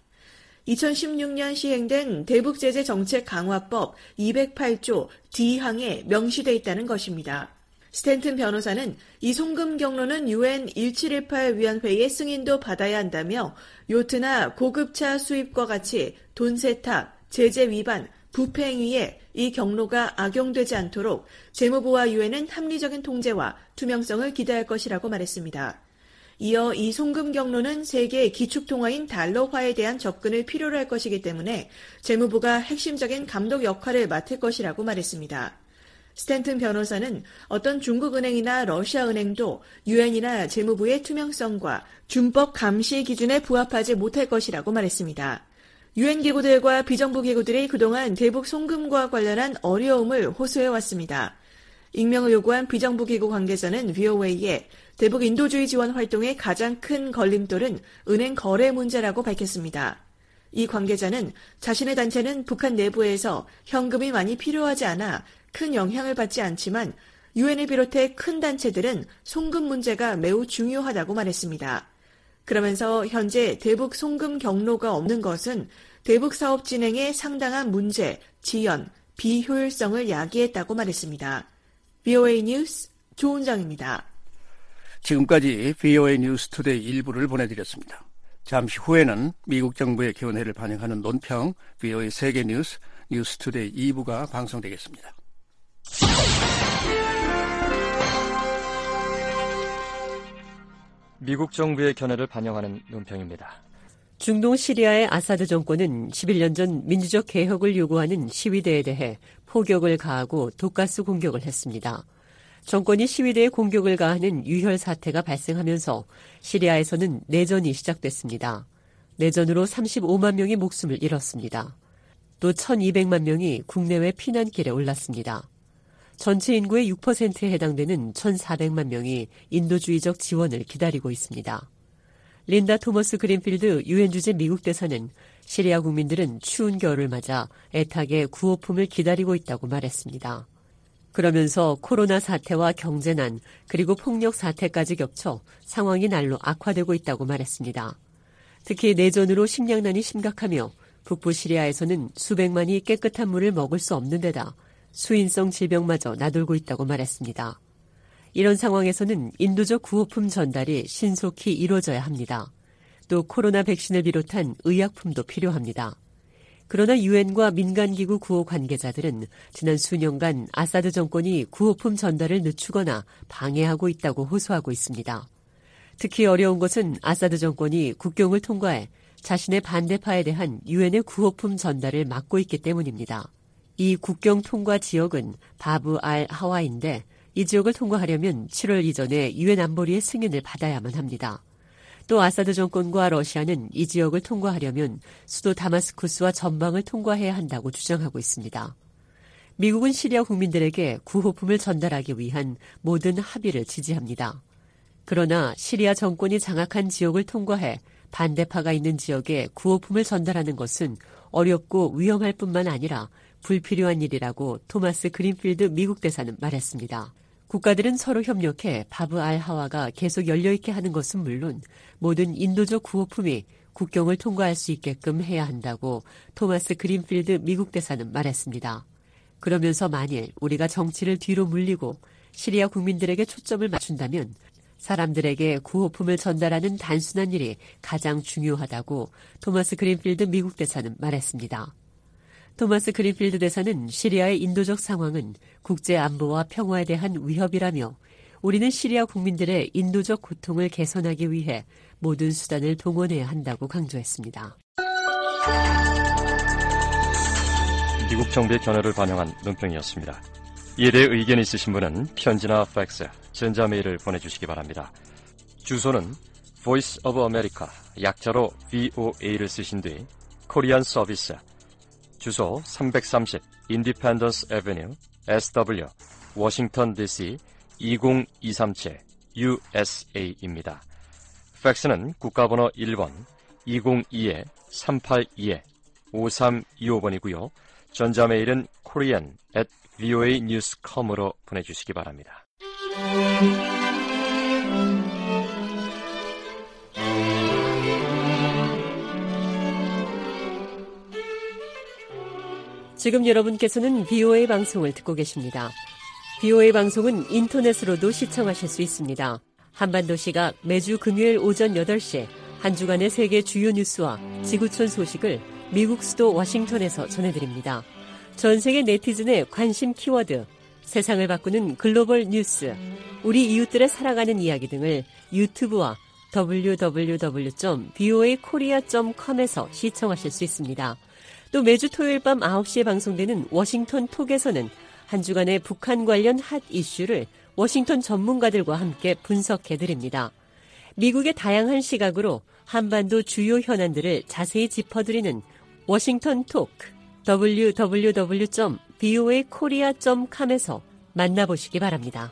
2016년 시행된 대북제재 정책 강화법 208조 D항에 명시돼 있다는 것입니다. 스탠튼 변호사는 이 송금 경로는 UN 1718 위원회의 승인도 받아야 한다며 요트나 고급차 수입과 같이 돈 세탁, 제재 위반, 부패 행위에 이 경로가 악용되지 않도록 재무부와 유엔은 합리적인 통제와 투명성을 기대할 것이라고 말했습니다. 이어 이 송금 경로는 세계 기축통화인 달러화에 대한 접근을 필요로 할 것이기 때문에 재무부가 핵심적인 감독 역할을 맡을 것이라고 말했습니다. 스탠튼 변호사는 어떤 중국은행이나 러시아은행도 유엔이나 재무부의 투명성과 준법 감시 기준에 부합하지 못할 것이라고 말했습니다. 유엔 기구들과 비정부 기구들이 그동안 대북 송금과 관련한 어려움을 호소해왔습니다. 익명을 요구한 비정부 기구 관계자는 VOA에 대북 인도주의 지원 활동의 가장 큰 걸림돌은 은행 거래 문제라고 밝혔습니다. 이 관계자는 자신의 단체는 북한 내부에서 현금이 많이 필요하지 않아 큰 영향을 받지 않지만 유엔을 비롯해 큰 단체들은 송금 문제가 매우 중요하다고 말했습니다. 그러면서 현재 대북 송금 경로가 없는 것은 대북 사업 진행에 상당한 문제, 지연, 비효율성을 야기했다고 말했습니다. VOA 뉴스 조은정입니다. 지금까지 VOA 뉴스 투데이 일부를 보내드렸습니다. 잠시 후에는 미국 정부의 견해를 반영하는 논평 VOA 세계 뉴스 투데이 2부가 방송되겠습니다. 미국 정부의 견해를 반영하는 논평입니다. 중동 시리아의 아사드 정권은 11년 전 민주적 개혁을 요구하는 시위대에 대해 포격을 가하고 독가스 공격을 했습니다. 정권이 시위대에 공격을 가하는 유혈 사태가 발생하면서 시리아에서는 내전이 시작됐습니다. 내전으로 35만 명이 목숨을 잃었습니다. 또 1,200만 명이 국내외 피난길에 올랐습니다. 전체 인구의 6%에 해당되는 1,400만 명이 인도주의적 지원을 기다리고 있습니다. 린다 토머스 그린필드 유엔 주재 미국 대사는 시리아 국민들은 추운 겨울을 맞아 애타게 구호품을 기다리고 있다고 말했습니다. 그러면서 코로나 사태와 경제난 그리고 폭력 사태까지 겹쳐 상황이 날로 악화되고 있다고 말했습니다. 특히 내전으로 식량난이 심각하며 북부 시리아에서는 수백만이 깨끗한 물을 먹을 수 없는 데다 수인성 질병마저 나돌고 있다고 말했습니다. 이런 상황에서는 인도적 구호품 전달이 신속히 이루어져야 합니다. 또 코로나 백신을 비롯한 의약품도 필요합니다. 그러나 유엔과 민간기구 구호 관계자들은 지난 수년간 아사드 정권이 구호품 전달을 늦추거나 방해하고 있다고 호소하고 있습니다. 특히 어려운 것은 아사드 정권이 국경을 통과해 자신의 반대파에 대한 유엔의 구호품 전달을 막고 있기 때문입니다. 이 국경 통과 지역은 바브 알 하와인데 이 지역을 통과하려면 7월 이전에 유엔 안보리의 승인을 받아야만 합니다. 또 아사드 정권과 러시아는 이 지역을 통과하려면 수도 다마스쿠스와 전방을 통과해야 한다고 주장하고 있습니다. 미국은 시리아 국민들에게 구호품을 전달하기 위한 모든 합의를 지지합니다. 그러나 시리아 정권이 장악한 지역을 통과해 반대파가 있는 지역에 구호품을 전달하는 것은 어렵고 위험할 뿐만 아니라 불필요한 일이라고 토마스 그린필드 미국 대사는 말했습니다. 국가들은 서로 협력해 바브 알 하와가 계속 열려있게 하는 것은 물론 모든 인도적 구호품이 국경을 통과할 수 있게끔 해야 한다고 토마스 그린필드 미국 대사는 말했습니다. 그러면서 만일 우리가 정치를 뒤로 물리고 시리아 국민들에게 초점을 맞춘다면 사람들에게 구호품을 전달하는 단순한 일이 가장 중요하다고 토마스 그린필드 미국 대사는 말했습니다. 토마스 그린필드 대사는 시리아의 인도적 상황은 국제 안보와 평화에 대한 위협이라며 우리는 시리아 국민들의 인도적 고통을 개선하기 위해 모든 수단을 동원해야 한다고 강조했습니다. 미국 정부의 견해를 반영한 논평이었습니다. 이에 대해 의견이 있으신 분은 편지나 팩스, 전자메일을 보내주시기 바랍니다. 주소는 Voice of America, 약자로 VOA를 쓰신 뒤 코리안 서비스, 주소 330 Independence Avenue, SW, 워싱턴 DC 20237 USA입니다. 팩스는 국가번호 1번 202-382-5325번이고요. 전자메일은 korean@voanews.com으로 보내주시기 바랍니다. 지금 여러분께서는 VOA 방송을 듣고 계십니다. VOA 방송은 인터넷으로도 시청하실 수 있습니다. 한반도 시각 매주 금요일 오전 8시 한 주간의 세계 주요 뉴스와 지구촌 소식을 미국 수도 워싱턴에서 전해드립니다. 전 세계 네티즌의 관심 키워드, 세상을 바꾸는 글로벌 뉴스, 우리 이웃들의 살아가는 이야기 등을 유튜브와 www.voakorea.com에서 시청하실 수 있습니다. 또 매주 토요일 밤 9시에 방송되는 워싱턴 톡에서는 한 주간의 북한 관련 핫 이슈를 워싱턴 전문가들과 함께 분석해드립니다. 미국의 다양한 시각으로 한반도 주요 현안들을 자세히 짚어드리는 워싱턴 톡, www.voakorea.com에서 만나보시기 바랍니다.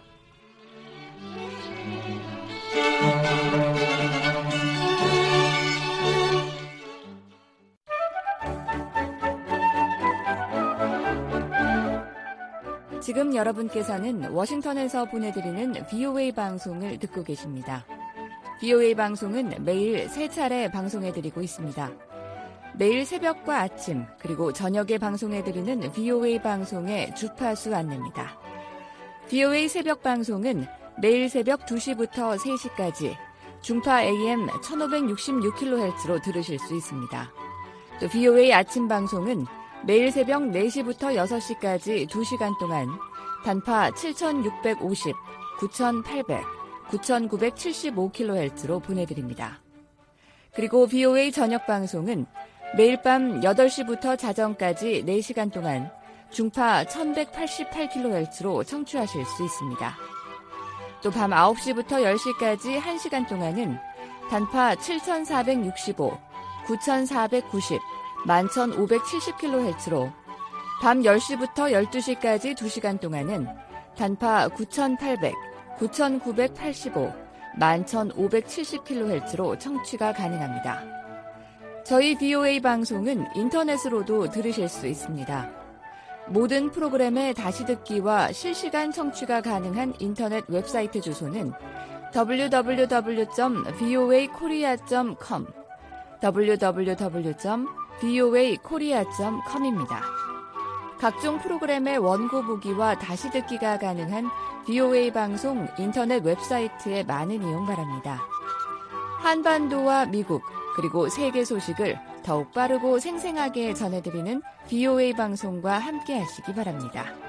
지금 여러분께서는 워싱턴에서 보내드리는 VOA 방송을 듣고 계십니다. VOA 방송은 매일 3차례 방송해드리고 있습니다. 매일 새벽과 아침 그리고 저녁에 방송해드리는 VOA 방송의 주파수 안내입니다. VOA 새벽 방송은 매일 새벽 2시부터 3시까지 중파 AM 1566kHz로 들으실 수 있습니다. 또 VOA 아침 방송은 매일 새벽 4시부터 6시까지 2시간 동안 단파 7650, 9800, 9975kHz로 보내드립니다. 그리고 VOA 저녁 방송은 매일 밤 8시부터 자정까지 4시간 동안 중파 1188kHz로 청취하실 수 있습니다. 또 밤 9시부터 10시까지 1시간 동안은 단파 7465, 9490, 11570kHz로 밤 10시부터 12시까지 2시간 동안은 단파 9800, 9985, 11570kHz로 청취가 가능합니다. 저희 VOA 방송은 인터넷으로도 들으실 수 있습니다. 모든 프로그램의 다시 듣기와 실시간 청취가 가능한 인터넷 웹사이트 주소는 www.voakorea.com, www.voakorea.com입니다. 각종 프로그램의 원고 보기와 다시 듣기가 가능한 VOA 방송 인터넷 웨브사이트의 많은 이용 바랍니다. 한반도와 미국 그리고 세계 소식을 더욱 빠르고 생생하게 전해드리는 VOA 방송과 함께 하시기 바랍니다.